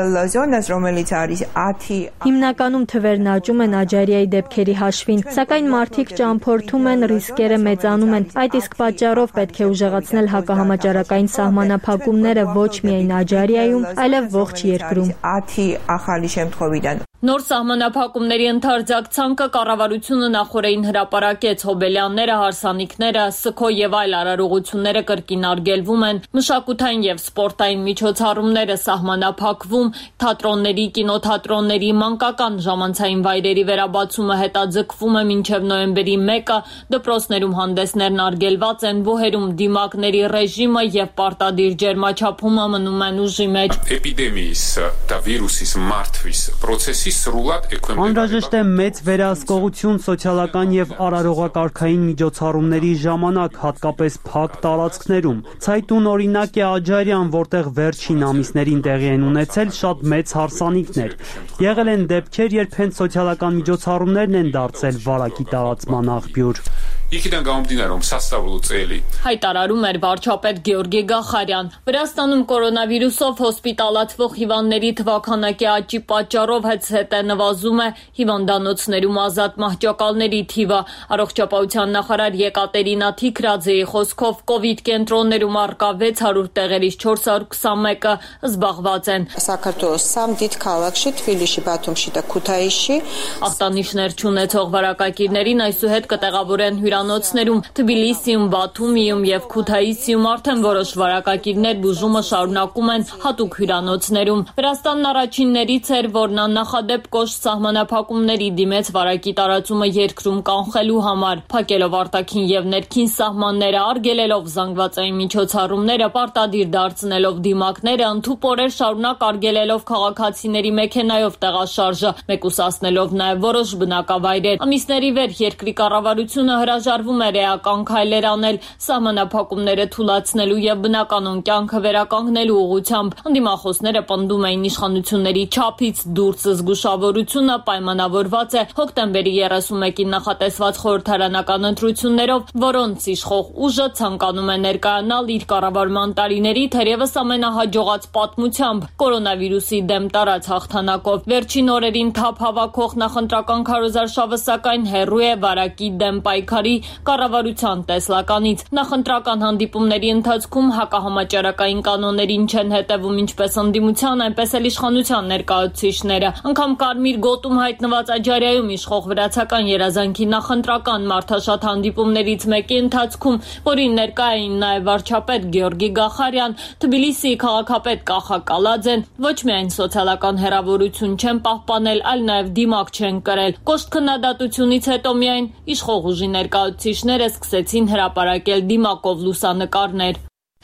Հիմնականում թվերն աճում են Աջարիայի դեպքերի հաշվին, սակայն մարդիկ ճամփորդում են, ռիսկերը մեծանում են։ Այդ իսկ պատճառով պետք է ուժեղացնել հակահամաճարակային սահմանափակումները ոչ միայն Աջարիայում, այլև ողջ երկրում։ Նոր սահմանափակումների ընդարձակ ցանկը կառավարությունը նախորդին հրապարակեց, հոբելյանները, հարսանիքները, սգո եւ այլ արարողությունները կրկին արգելվում են, մշակութային եւ սպորտային միջոցառումները սահմանափակվում, թատրոնների, կինոթատրոնների, մանկական ժամանցային վայրերի վերաբացումը հետաձգվում է մինչեւ նոյեմբերի 1-ը, դպրոցներում հանդեսներն արգելված են, բուհերում դիմակների ռեժիմը եւ պարտադիր ջերմաչափումը մնում են ուժի մեջ։ Էպիդեմիիս դա վիրուսის մարտვის procesի Անհրաժեշտ է մեծ վերահսկողություն սոցիալական եւ արարողակարգային միջոցառումների ժամանակ, հատկապես փակ տարածքներում։ Ցայտուն օրինակ է Աջարյան, որտեղ վերջին ամիսներին տեղի են ունեցել շատ մեծ հարսանիքներ։ Եղել են դեպքեր, երբ հենց սոցիալական միջոցառումներն են դարձել վարակի տարածման աղբյուր։ Հայտարարում էր վարչապետ Գեորգի Գախարյան։ Վրաստանում կորոնավիրուսով հոսպիտալացվող հիվանդների թվաքանակի աճի պատճառով հետզհետե նվազում է հիվանդանոցներում ազատ մահճակալների թիվը։ Առողջապահության նախարար Եկատերինա Թիքրաձեի խոսքով կովիդ կենտրոններում առկա 600 տեղերից 421-ը զբաղված են։ Ախտանիշներ չունեցող վարակակիրներին այսուհետ կտեղավորեն հյուրանոցներում, Թբիլիսիում, Բաթումիում եւ Քութայիսիում արդեն որոշ վարակակիրներ բուժումը շարունակում են հատուկ հյուրանոցներում։ Վրաստանն առաջիններից էր, որն աննախադեպ կոշտ սահմանափակումների դիմեց վարակի տարածումը երկրում կանխելու համար, փակելով արտաքին եւ ներքին սահմանները, արգելելով զանգվածային միջոցառումները, պարտադիր դարձնելով դիմակները, ընդհուպ շարունակ արգելելով քաղաքացիների մեքենայով տեղաշարժը, մեկուսացնելով նաեւ որոշ բնակավայրեր։ Ամիսների վեր երկրի կառավարությունը հրաժարվում էր էական քայլեր անել սահմանափակումները թուլացնելու եւ բնականon կյանքը վերականգնելու ուղղությամբ։ Ընդդիմախոսները պնդում էին իշխանությունների չափից դուրս զգուշավորությունը պայմանավորված է հոկտեմբերի 31-ին նախատեսված խորհրդարանական ընտրություններով, որոնց իշխող ուժը ցանկանում է ներկայանալ իր կառավարման տարիների թերևս ամենահաջողած պատմությամբ կորոնավիրուսի դեմ տարած հաղթանակով։ Վերջին օրերին թափ հավաքող նախընտրական քարոզարշավը սակայն հեռու է վարակի դեմ պայքարի կառավարության տեսլականից։ Նախընտրական հանդիպումների ընթացքում հակահամաճարակային կանոններին չեն հետևում ինչպես ընդդիմության, այնպես էլ իշխանության ներկայացուցիչները։ Անգամ Կարմիր գոտում հայտնված Աջարիայում իշխող վրացական երազանքի նախընտրական մարդաշատ հանդիպումներից մեկի ընթացքում, որին ներկա էին նաև վարչապետ Գեորգի Գախարյան, Թբիլիսիի քաղաքապետ Կախա Կալաձեն, ոչ միայն սոցիալական հեռավորություն չեն պահպանել, այլ նաև դիմակ չեն կրել։ Կոշտ քննադատությունից հետո միայն իշխող ուժի ներկայացուցիչները սկսեցին հրապարակել դիմակով լուսանկարներ։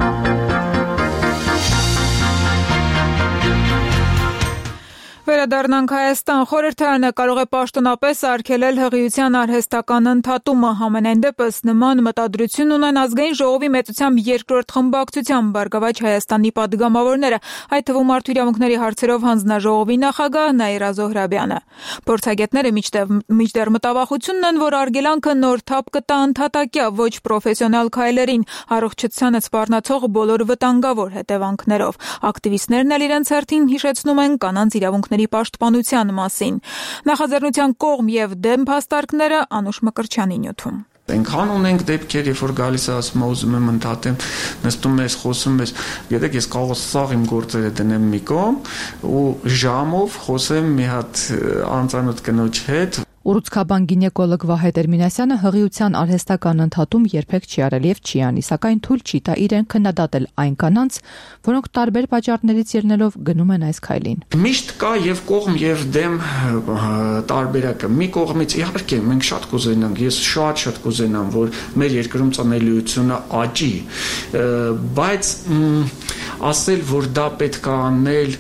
Վերադառնանք Հայաստան, խորհրդարանը կարող է պաշտոնապես արգելել հղիության արհեստական ընդհատումը, համենայն դեպս նման մտադրություն ունեն ազգային ժողովի մեծությամբ երկրորդ խմբակցության Բարգավաճ Հայաստանի падգամավորները, այդ թվում Մարդու իրավունքների հարցերով հանձնաժողովի նախագահ Նաիրա Զոհրաբյանը։ Փորձագետները մինչդեռ մտավախությունն են, որ արգելանքը նոր թափ կտա ընդհատակյա ոչ պրոֆեսիոնալ քայլերին, առողջությանը սպառնացող բոլոր վտանգավոր հետևանքներով։ Ակտիվիստներն էլ իրենց հերթին հիշեցնում են կանանց իրավունքների պաշտպանության մասին։ Նախաձեռնության կողմ եւ դեմ փաստարկները Անուշ Մկրտչյանի նյութում։ Այնքան ունենք դեպքեր, երբ որ գալիս է ասում ուզում եմ ընդհատեմ, նստում ես, խոսում ես, գիտեք, ես կարող սաղ իմ գործերը դնեմ մի կողմ ու ժամով խոսեմ մի հատ անծանոթ կնոջ հետ։ Ուռուցքաբան գինեկոլոգ Վահե Տերմինասյանը հղիության արհեստական ընդհատում երբեք չի արել եւ չի անի, սակայն թույլ չի տա իրեն քննադատել այն կանանց, որոնք տարբեր պատճառներից ելնելով գնում են այս քայլին։ Միշտ կա եւ կողմ եւ դեմ տարբերակը։ Մի կողմից իհարկե մենք շատ կուզենանք, ես շատ կուզենամ, որ մեր երկրում ծնելիությունը աճի, բայց ասել, որ դա պետք է անել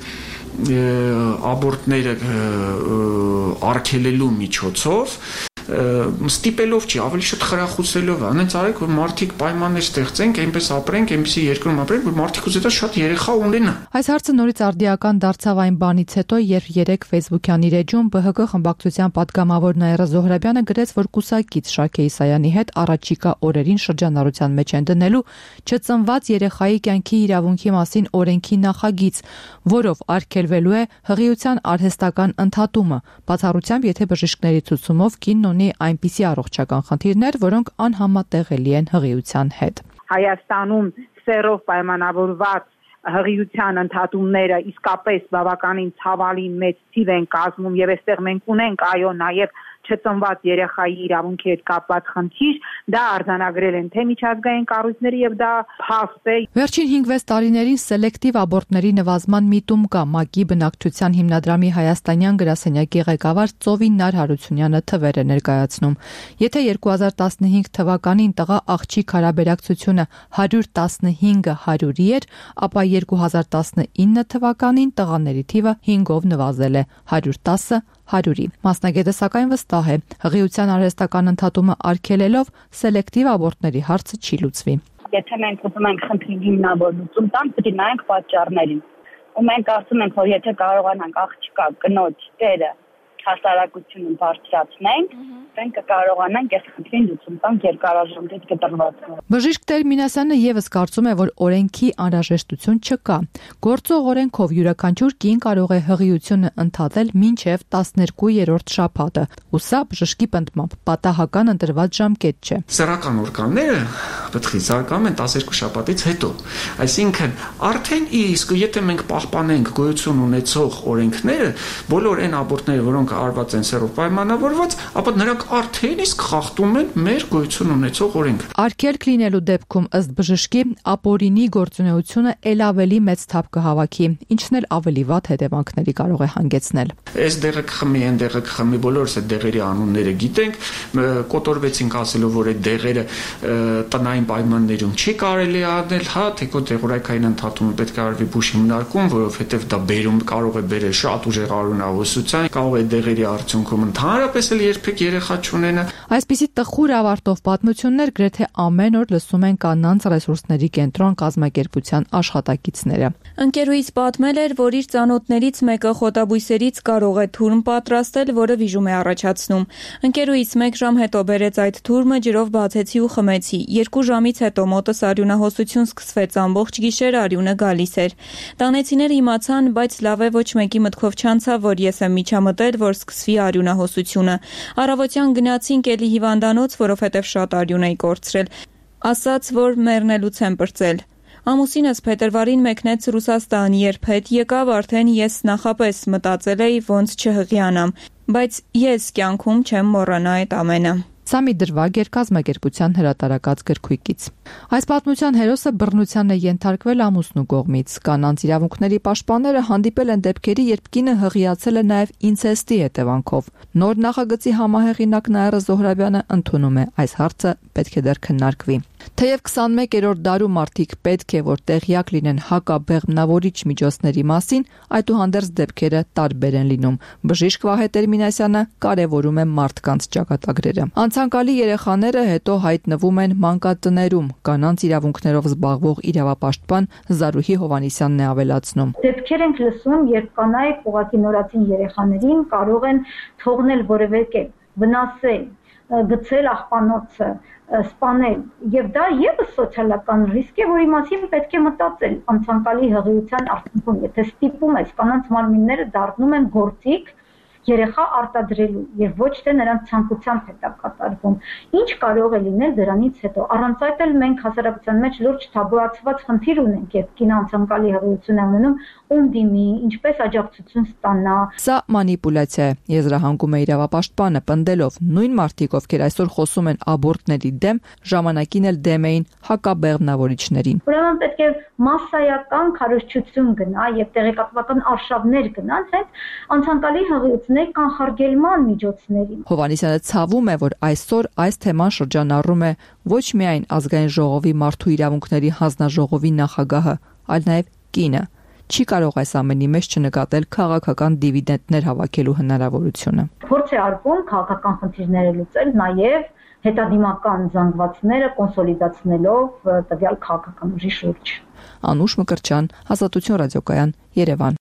աբորտները արգելելու միջոցով ստիպելով չի, ավելի շատ խրախուսելով, անենց արեք, որ մարդիկ պայմաններ ստեղծենք, այնպես ապրենք, այնպեսի երկրում ապրենք, որ մարդիկ ուզի դա շատ երեխա ունենա։ Այս հարցը նորից արդիական դարձավ այն բանից հետո, երբ երեք Facebook-յան իր էջում ԲՀԿ խմբակցության պատգամավոր Նաիրա Զոհրաբյանը գրեց, որ կուսակից Շաքե Իսայանի հետ առաջիկա օրերին շրջանառության մեջ են դնելու չծնված երեխայի կյանքի իրավունքի մասին օրենքի նախագիծ, որով արգելվելու է հղիության արհեստական ընդհատումը, բացառությամբ եթե բժիշկների ցուցումով կինն ունի այնպիսի առողջական խնդիրներ, որոնք անհամատեղելի են հղիության հետ։ Հայաստանում սերով պայմանավորված հղիության ընդհատումները իսկապես բավականին ցավալի մեծ թիվ են կազմում եւ այստեղ մենք ունենք այո նաեւ չծնված երեխայի իրավունքի հետ կապված խնդիր, դա արձանագրել են թե միջազգային կառույցները եւ դա փաստ է։ Վերջին 5-6 տարիներին սելեկտիվ աբորտների նվազման միտում կա ՄԱԿ-ի բնակչության հիմնադրամի հայաստանյան գրասենյակի ղեկավար Ծովին Նար Հարությունյանը թվեր է ներկայացնում։ Եթե 2015 թվականին տղա աղջիկ հարաբերակցությունը 115-ը 100-ի էր, ապա 2019 թվականին տղաների թիվը 5-ով նվազել է 110-ը 100-ի։ Մասնագետը սակայն վստահ է, հղիության արհեստական ընդհատումը արգելելով սելեկտիվ աբորտների հարցը չի լուծվի։ Եթե մենք ուզում ենք խնդրի հիմնավոր լուծում տալ, պետք է նայենք պատճառներին։ Ու մենք կարծում ենք, որ եթե կարողանանք աղջկա կնոջ տերը հասարակությունը բարձրացնենք, մենք կկարողանանք այս խնդրին լուծում տանք երկարաժամկետ կտրված։ Բժիշկ Տերմինասյանը եւս կարծում է, որ օրենքի անհրաժեշտություն չկա։ Գործող օրենքով յուրաքանչյուր կին կարող է հղիությունը ընդհատել մինչև 12-րդ շաբաթը, ու սա բժշկի պնդմամբ պատահական ընտրված ժամկետ չէ։ Սեռական օրգանները պետք է զարգանում են 12 շաբաթից հետո։ Այսինքն արդեն իսկ եթե մենք պահպանենք գոյություն ունեցող օրենքները, բոլոր այն աբորտները, որոնք արված են սեռով պայմանավորված, ապա նրանք արդեն իսկ խախտում են մեր գոյություն ունեցող օրենքը։ Արգելք լինելու դեպքում ըստ բժշկի ապօրինի գործունեությունը ել ավելի մեծ թափ կհավաքի, ինչն էլ ավելի վատ հետևանքների կարող է հանգեցնել։ Այս դեղը կխմի, այն դեղը կխմի, բոլորս այդ դեղերի անունները գիտենք, կոտորվեցինք ասելով, որ այդ դեղերը տնային պայմաններում չի կարելի անել, հա, թեկո դեղորայքային ընդհատումը պետք է արվի բուժ հիմնարկում, որովհետև դա բերում կարող է բերել շատ ուժեղ արյունահոսության, կարող է դեղերի արդյունքում ընդհանրապես էլ երբեք երեխա չունենա։ Այսպիսի տխուր ավարտով պատմություններ գրեթե ամեն օր լսում են կանանց ռեսուրսների կենտրոն կազմակերպության աշխատակիցները։ Ընկերուհիս պատմել էր, որ իր ծանոթներից մեկը խոտաբույսերից կարող է թուրմ պատրաստել, որը վիժում է առաջացնում։ Ընկերուհիս 1 ժամ հետո բերեց այդ թուրմը, ջրով բացեցի ու խմեցի։ 2 ժամից հետո մոտս արյունահոսություն սկսվեց, ամբողջ գիշեր արյունը գալիս էր։ Տանեցիները իմացան, բայց լավ է ոչ մեկի մտքով չանցավ, որ ես եմ միջամտել, որ սկսվի արյունահոսությունը։ Առավոտյան գնացինք էլի հիվանդանոց, որովհետև շատ արյուն էի կորցրել։ Ասաց, որ մեռնելուց եմ պրծել։ Ամուսինս փետրվարին մեկնեց Ռուսաստան, երբ հետ եկավ, արդեն ես նախապես մտածել էի ոնց չհղիանամ, բայց ես կյանքում չեմ մոռանա այդ ամենը։ Սա մի դրվագ էր կազմակերպության հրատարակած գրքույկից։ Այս պատմության հերոսը բռնության է ենթարկվել ամուսնու կողմից։ Կանանց իրավունքների պաշտպանները հանդիպել են դեպքերի, երբ կինը հղիացել է նաև ինցեստի հետևանքով։ Նոր նախագծի համահեղինակ Նաիրա Զոհրաբյանը ընդունում է, այս հարցը պետք է դեռ քննարկվի։ Թեև 21-րդ դարում մարդիկ պետք է որ տեղյակ լինեն հակաբեղմնավորիչ միջոցների մասին, այդուհանդերձ դեպքերը տարբեր են լինում։ Բժիշկ Վահե Տերմինասյանը կարևորում է մարդկանց ճակատագրերը։ Անցանկալի երեխաները հետո հայտնվում են մանկատներում, կանանց իրավունքներով զբաղվող իրավապաշտպան Զարուհի Հովհաննիսյանն է ավելացնում։ Դեպքեր ենք լսում, երբ կանայք ուղղակի նորածին երեխաներին կարող են թողնել որևէ կերպ, վնասել, գցել աղբանոցը, սպանել, եւ դա եւս սոցիալական ռիսկ է, որի մասին պետք է մտածել անցանկալի հղիության արդյունքում, եթե ստիպում ես կանանց մարմինները դառնում են գործիք երեխա արտադրելու եւ ոչ թե նրանց ցանկությամբ է դա կատարվում։ Ինչ կարող է լինել դրանից հետո։ Առանց այդ էլ մենք հասարակության մեջ լուրջ թաբուացված խնդիր ունենք, երբ կինը անցանկալի հղիություն է ունենում, ում դիմի, ինչպես աջակցություն ստանա։ Սա մանիպուլյացիա է, եզրահանգում է իրավապաշտպանը, պնդելով նույն մարդիկ, ովքեր այսօր խոսում են աբորտների դեմ, ժամանակին էլ դեմ էին հակաբեղմնավորիչներին։ Ուրեմն պետք է մասսայական քարոզչություն գնա եւ տեղեկատվական արշավներ գնան հենց անցանկալի հղիությունների կանխարգելման միջոցներին։ Հովհաննիսյանը ցավում է, որ այսօր այս թեման շրջանառում է ոչ միայն ազգային ժողովի մարդու իրավունքների հանձնաժողովի նախագահը, այլ նաև կինը։ Չի կարող այս ամենի մեջ չնկատել քաղաքական դիվիդենտներ հավաքելու հնարավորությունը։ Փորձ է արվում քաղաքական խնդիրները լուծել նաև հետադիմական զանգվածները կոնսոլիդացնելով տվյալ քաղաքական ուժի շուրջ։ Անուշ Մկրտչյան, Ազատություն ռադիոկայան, Երևան։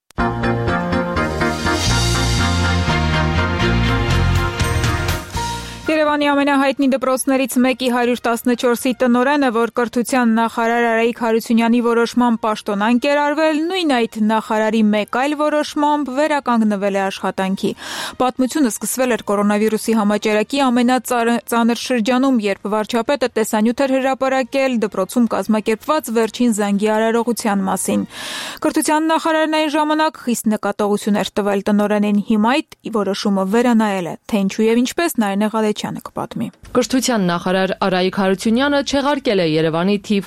Երևանի ամենահայտնի դպրոցներից մեկի 114-ի տնօրենը, որ կրթության նախարար Արայիկ Հարությունյանի որոշմամբ պաշտոնանկ էր արվել, նույն այդ նախարարի մեկ այլ որոշմամբ վերականգնվել է աշխատանքի։ Պատմությունը սկսվել էր կորոնավիրուսի համաճարակի ամենածանր շրջանում, երբ վարչապետը տեսանյութ էր հրապարակել դպրոցում կազմակերպված վերջին զանգի արարողության մասին։ Կրթության նախարարն այն ժամանակ խիստ նկատողություն էր տվել տնօրենին, հիմա այդ որոշումը վերանայել է, թե ինչու եւ ինչպես Նարինե Ղալեչյանը կպատմի։ Կրթության նախարար Արայիկ Հարությունյանը չեղարկել է Երևանի թիվ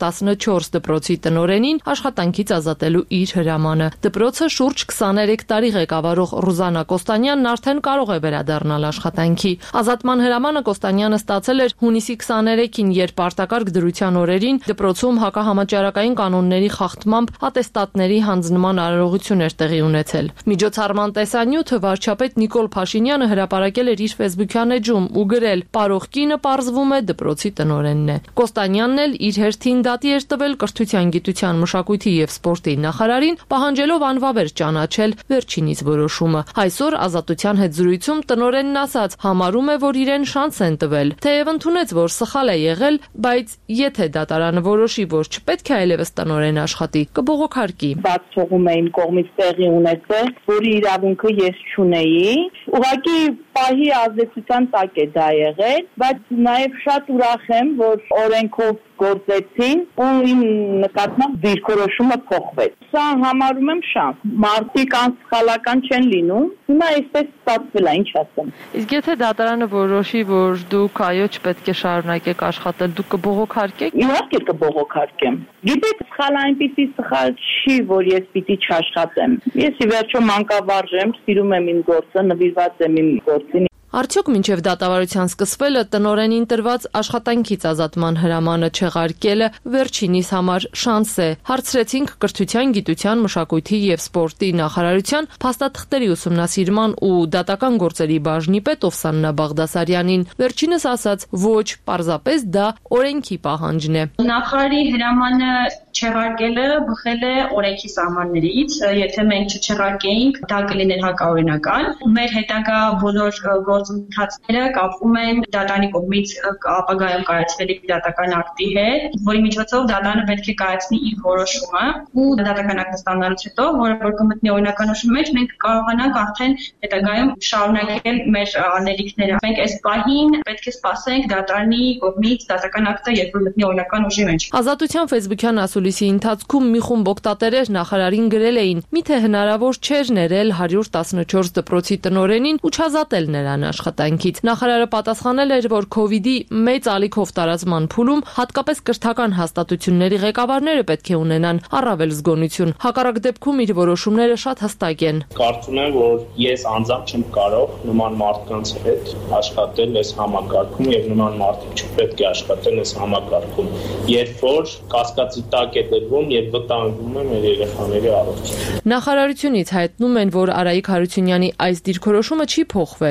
114 դպրոցի տնօրենին աշխատանքից ազատելու իր հրամանը։ Դպրոցը շուրջ 23 տարի ղեկավարող Ռուզանա Կոստանյանն արդեն կարող է վերադառնալ աշխատանքի։ Ազատման հրամանը Կոստանյանը ստացել էր հունիսի 23-ին, երբ արտակարգ դրության օրերին դպրոցում հակահամաճարակային կանոնների խախտմամբ ատեստատների հանձնման արարողություն էր տեղի ունեցել։ Միջոցառման տեսանյութը վարչապետ Նիկոլ Փաշինյանը հրապարակել էր իր Facebook-յան էջում ու գրել. «Պարող կինը պարզվում է դպրոցի տնօրենն է»։ Կոստանյանն էլ իր հերթին դատի էր տվել կրթության, գիտության, մշակույթի եւ սպորտի նախարարին, պահանջելով անվավեր ճանաչել վերջինիս որոշումը։ Այսօր Ազատության հետ զրույցում տնօրենն ասաց, համարում է, որ իրեն շանս են տվել, թեև ընդունեց, որ սխալ է եղել, բայց եթե դատարանը որոշի, որ չպետք է այլևս տնօրեն աշխատի, կբողոքարկի։ Բաց թողումային կողմից տեղի ունեցել, որի իրավունքը ես չունեի, ուղղակի պահի ազդեցության տակ է դա եղել, բայց նաև շատ ուրախ եմ, որ օրենքով գործեցին ու իմ նկատմամբ դիրքորոշումը փոխվեց։ Սա համարում եմ շանս։ Մարդիկ անսխալական չեն լինում, հիմա այսպես ստացվել է, ինչ ասեմ։ Իսկ եթե դատարանը որոշի, որ դուք այո չպետք է շարունակեք աշխատել, դուք կբողոքարկեք։ Իհարկե կբողոքարկեմ։ Գիտեք, սխալ այնպիսի սխալ չի, որ ես պիտի չաշխատեմ։ Ես ի վերջո մանկավարժ եմ, սիրում եմ իմ գործը, նվիրված եմ իմ գործին։ Արդյոք մինչև դատավարության սկսվելը տնօրենին տրված աշխատանքից ազատման հրամանը չեղարկելը վերջինիս համար շանս է։ Հարցրեցինք կրթության, գիտության, մշակույթի եւ սպորտի նախարարության փաստաթղթերի ուսումնասիրման ու դատական գործերի բաժնի պետ Օվսաննա Բաղդասարյանին։ Վերջինս ասաց, ոչ, պարզապես դա օրենքի պահանջն է։ Նախարարի հրամանը չեղարկելը բխել է օրենքի սահմաններից, եթե մենք չչեղարկեինք, դա կլիներ հակաօրինական։ Մեր հետագա բոլոր գործընթացները կապվում են դատարանի կողմից ապագայում կայացվելիք դատական ակտի հետ, որի միջոցով դատարանը պետք է կայացնի իր որոշումը ու դատական ակտը ստանալուց հետո, որը որ կմտնի օրինականություն մեջ, մենք կարողանանք արդեն հետագայում շարունակել մեր անելիքները։ Մենք այս պահին պետք է սպասենք դատարանի կողմից դատական ակտը, երբ որ մտնի օրինական ուժի մեջ։ Ազատության Facebook-յան ասուլիսի ընթացքում մի խումբ օգտատերեր նախարարին գրել էին. «Միթե հնարավոր չէր ներել 114 դպրոցի տնօրենին ու չազատել նրան աշխատանքից»։ Նախարարը պատասխանել էր, որ COVID-ի մեծ ալիքով տարածման փուլում հատկապես կրթական հաստատությունների ղեկավարները պետք է ունենան առավել զգոնություն։ Հակառակ դեպքում իր որոշումները շատ հստակ են։ Կարծում եմ, որ ես անձամբ չեմ կարող նման մարդկանց հետ աշխատել այս համակարգում եւ նման մարդիկ չպետք է աշխատեն այս համակարգում, երբ որ կասկածի տակ է դրվում եւ վտանգվում է մեր երեխաների առողջությունը։ Նախարարությունից հայտնում են, որ Արայիկ Հարությունյանի այս դիրքորոշումը չի փոխվել։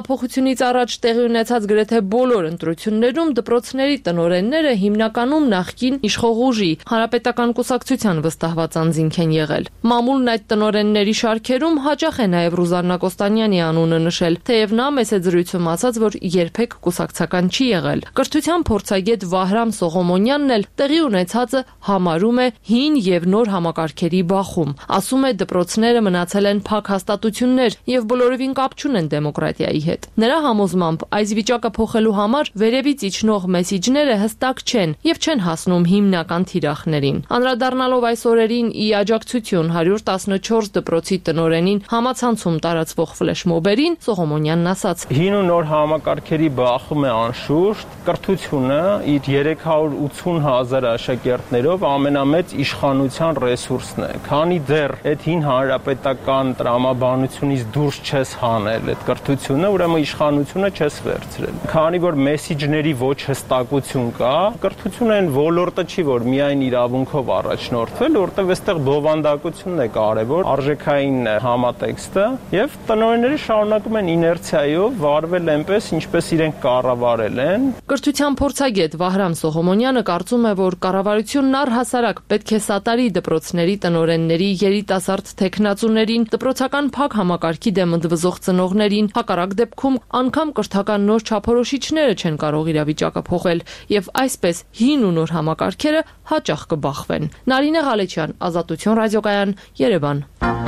Հեղափոխությունից առաջ տեղի ունեցած գրեթե բոլոր ընտրություններում դպրոցների տնօրենները հիմնականում նախկին իշխող ուժի Հանրապետական կուսակցության վստահված անձինք են եղել։ Մամուլն այդ տնօրենների շարքերում հաճախ է նաև Ռուզաննա Կոստանյանի անունը նշել, թեև նա մեծ է զրույցում ասաց, որ երբեք կուսակցական չի եղել։ Կրթության փորձագետ Վահրամ Սողոմոնյանն էլ տեղի ունեցածը համարում է հին եւ նոր համակարգերի բախում։ Ասում է դպրոցները մնացել են փակ հաստատություններ եւ բոլորովին կապ չունեն դեմոկրատիայի հետ։ Նրա համոզմամբ այս վիճակը փոխելու համար վերևից իջնող մեսիջները հստակ չեն եւ չեն հասնում հիմնական թիրախներին։ Անդրադառնալով այս օրերին ի աջակցություն 114 դպրոցի տնօրենին համացանցում տարածվող ֆլեշմոբերին Սողոմոնյանն ասաց. Հին ու նոր համակարգերի բախում է անշուշտ, կրթությունը իր 380,000 աշակերտներով ամենամեծ իշխանության ռեսուրսն է, քանի դեռ այդ հին հանրապետական տրամաբանությունից դուրս չես հանել այդ կրթությունը, ուրեմն իշխանությունը չես վերցրել։ Քանի որ մեսիջների ոչ հստակություն կա, կրթությունը այն ոլորտը չի, որ միայն իրավունքով առաջնորդվել, որտեղ այստեղ բովանդակությունն է կարևոր, արժեքային համատեքստը, եւ տնօրենները շարունակում են իներցիայով վարվել այնպես, ինչպես իրենք կառավարել են։ Կրթության փորձագետ Վահրամ Սողոմոնյանը կարծում է, որ կառավարությունն առհասարակ պետք է սատարի դպրոցների տնօրենների, երիտասարդ թեկնածուներին, դպրոցական փակ համակարգի դեմ ընդվզող ծնողներին, հակառակ դեպքում անգամ կրթական նոր չափորոշիչները չեն կարող իրավիճակը փոխել եւ այսպես հին ու նոր համակարգերը հաճախ կբախվեն։ Նարինե Ղալեչյան, Ազատություն ռադիոկայան, Երևան։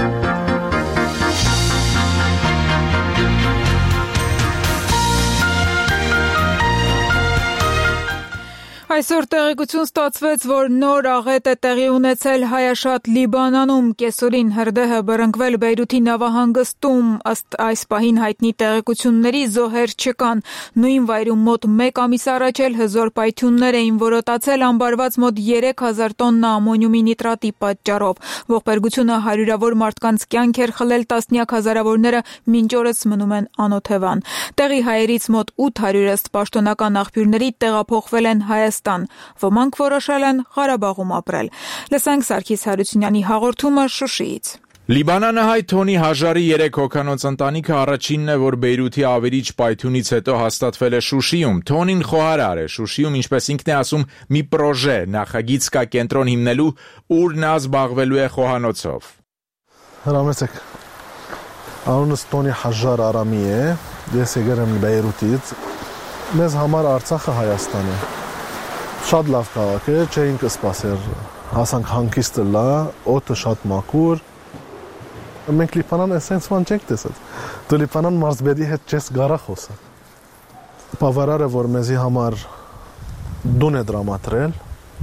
Այսօր տեղեկություն ստացվեց, որ նոր աղետ է տեղի ունեցել հայաշատ Լիբանանում, կեսօրին հրդեհը բռնկվել Բեյրութի նավահանգստում, ըստ այս պահին հայտնի տեղեկությունների զոհեր չկան։ Նույն վայրում մոտ 1 ամիս առաջ էլ հզոր պայթյուններ էին որոտացել ամբարված մոտ 3000 տոննա ամոնիումի նիտրատի պատճառով։ Ողբերգությունը հարյուրավոր մարդկանց կյանք էր խլել, տասնյակ հազարավորները մինչ օրս մնում են անօթևան։ Տեղի հայերից մոտ 800 ըստ պաշտոնական աղբյուրների տեղափոխվել են Հայաստան։ Ոմանք որոշել են Ղարաբաղում ապրել։ Լսենք Սարգիս Հարությունյանի հաղորդումը Շուշիից։ Լիբանանահայ Թոնի Հաժարի 3 հոգանոց ընտանիքը առաջինն է, որ Բեյրութի ավերիչ պայթյունից հետո հաստատվել է Շուշիում։ Թոնին խոհարար է Շուշիում, ինչպես ինքն է ասում, մի պրոժե նախագիծ կա կենտրոն հիմնելու, ուր նա զբաղվելու է խոհանոցով։ Հրամեցեք։ Անունս Թոնի Հաժար Արամի է, ես եկել եմ Բեյրութից։ Մեզ համար Արցախը Հայաստան է։ Շատ լավ քաղաք է, չէինք սպասել, հասանք հանգիստը լա, օդը շատ մաքուր։ Մենք Լիբանան էսենց ման չենք տեսել։ Դու Լիբանան մարզբեդի հետ չես գարա խոսել։ Բավարար է, որ մեզի համար դուն է դրամատրել,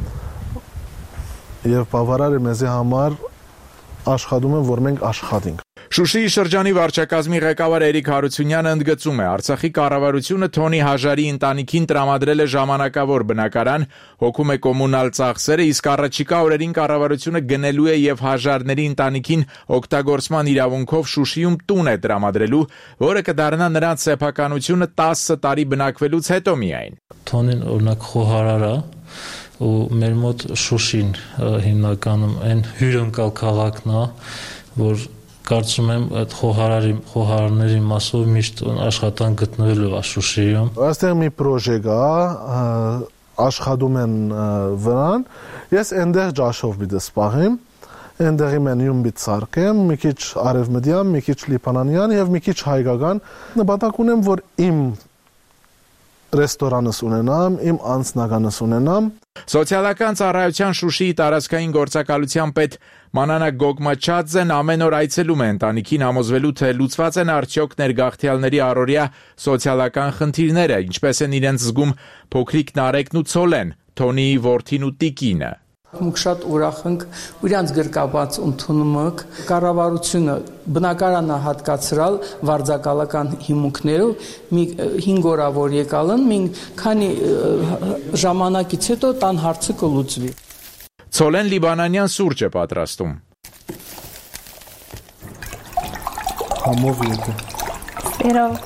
եւ բավարար է մեզի համար աշխատում են, որ մենք աշխատենք։ Շուշիի շրջանի վարչակազմի ղեկավար Էրիկ Հարությունյանը ընդգծում է, Արցախի կառավարությունը Թոնի Հաժարի ընտանիքին տրամադրել է ժամանակավոր բնակարան, հոգում է կոմունալ ծախսերը, իսկ առաջիկա օրերին կառավարությունը գնելու է եւ Հաժարների ընտանիքին օգտագործման իրավունքով Շուշիում տուն է տրամադրելու, որը կդառնա նրանց սեփականությունը 10 տարի բնակվելուց հետո միայն։ Թոնին օրինակ խոհարար է ու մեր մոտ Շուշին հիմնականում այն հյուրընկալ քաղաքն է, որ կարծում եմ այդ խոհարարների մասով միշտ աշխատանք գտնվելու է Շուշիում։ Այստեղ մի պրոժե կա, աշխատում են վրան, ես այնտեղ ջաշով պիտի սպաղեմ, այնտեղի մենյուն պիտի սարքեմ, մի քիչ արևմտյան, մի քիչ լիբանանյան եւ մի քիչ հայկական, նպատակ ունեմ, որ իմ ռեստորանս ունենամ, իմ անձնականս ունենամ։ Սոցիալական ծառայության Շուշիի տարածքային գործակալության պետ Մանանա Գոգմաչաձեն ամեն օր այցելում է ընտանիքին համոզվելու, թե լուծված են արդյոք ներգաղթյալների առօրյա սոցիալական խնդիրները, ինչպես են իրենց զգում փոքրիկ Նարեկն ու Ցոլեն, Թոնիի որդին ու Տիկինը։ Մենք շատ ուրախ ենք իրանց գրկաբաց ընդունումը կառավարությունը բնակարանը հատկացրալ վարձակալական հիմունքներով մի 5 օրավոր եկալն մի քանի ժամանակից հետո տան հարցը կլուծվի։ Ցոլեն լիբանանյան սուրճ է պատրաստում։ Համով եկե։ Երավ։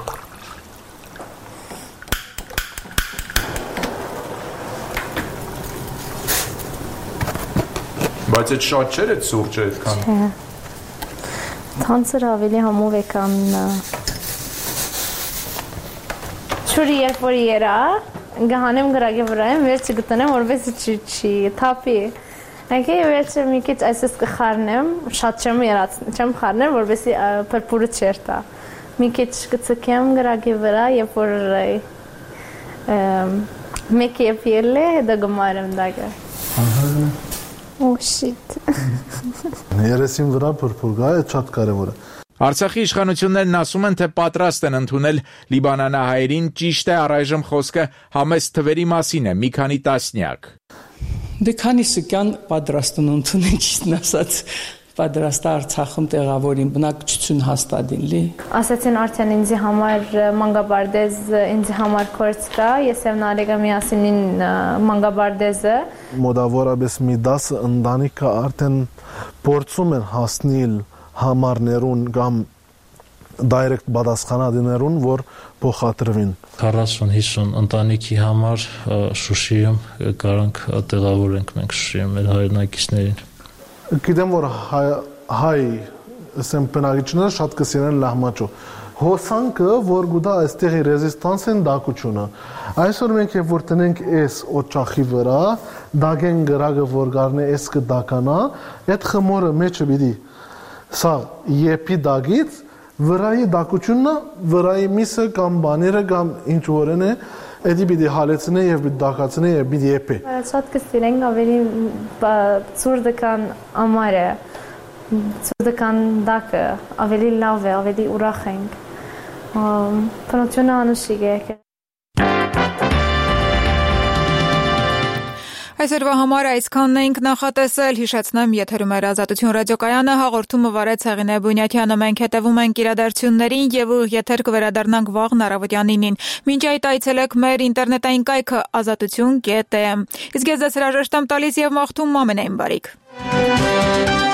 Բայց այդ շատ չէր այդ սուրճը այդքան։ Չէ։ Թանցր ավելի համով է կան։ Ջուրի երբ որ երա, գահանեմ գրագի վրա եմ, վերջը գտնեմ, որպես չի թափի։ Անկե վերջը մի քիչ այսպես կխառնեմ, շատ չեմ խառնել, որպեսզի փրփուրը չերտա։ Մի քիչ կցկեմ գրագի վրա, երբ որ մեկ եփել է, դա գմարեմ դակը։ Oh shit։ Երեսին վրա փրփուր գա, է շատ կարևոր է։ Արցախի իշխանություններն ասում են, թե պատրաստ են ընդունել լիբանանահայերին, ճիշտ է առայժմ խոսքը համեստ թվերի մասին է, մի քանի տասնյակ։ Դե քանիսը կան պատրաստ են ընդունել, ճիշտն ասած, պատրաստ Արցախում տեղավորին բնակչություն հաստատին լի։ Ասացին արդեն ինձ համար մանգաբարդեզ, ինձ համար կորց կա, ես եւ Նարեկը միասին մանգաբարդեզը։ Մոդավորապես մի 10 ընտանիքը արդեն փորձում են հասնել համարներուն կամ դայրեկտ պատասխանատուներուն, որ փոխադրվին։ 40-50 ընտանիքի համար Շուշիում կարանք տեղավորենք մենք Շուշիում մեր հայրենակիցներին։ Գիտեմ, որ հայ ասեմ բնակիչները շատ կսիրեն լահմաճո։ Հոսանքը, որ գուտա այստեղի ռեզիստանսեն դակությունը։ Այսօր մենք երբ որ տնենք այս օջախի վրա, դագեն գրագը որ գարնե այս կդականա, այդ խմորը մեջը պիտի սա եփի դագից վրայի դակությունն վրայի միսը կամ բաները կամ ինչ որն է էդի պիտի հալեցնե եւ պիտի դակացնե եւ պիտի եփի շատ կստիրենք ավելի ծուրդական ամարը ծուրդական դակը ավելի լավ է ավելի ուրախ ենք փնոթյունը անուշիկ է Այսօրվա համար այսքանն էինք նախատեսել, հիշեցնեմ, եթերում էր Ազատություն ռադիոկայանը, հաղորդումը վարեց Հեղինե Բունյաթյանը, մենք հետևում ենք իրադարձություններին եւ եթեր կվերադառնանք վաղ առավոտյան 9-ին։ Մինչ այդ այցելեք մեր ինտերնետային կայքը azatutun.am։ Իսկ ես ձեզ հրաժեշտ եմ տալիս եւ մաղթում ամենայն բարիք։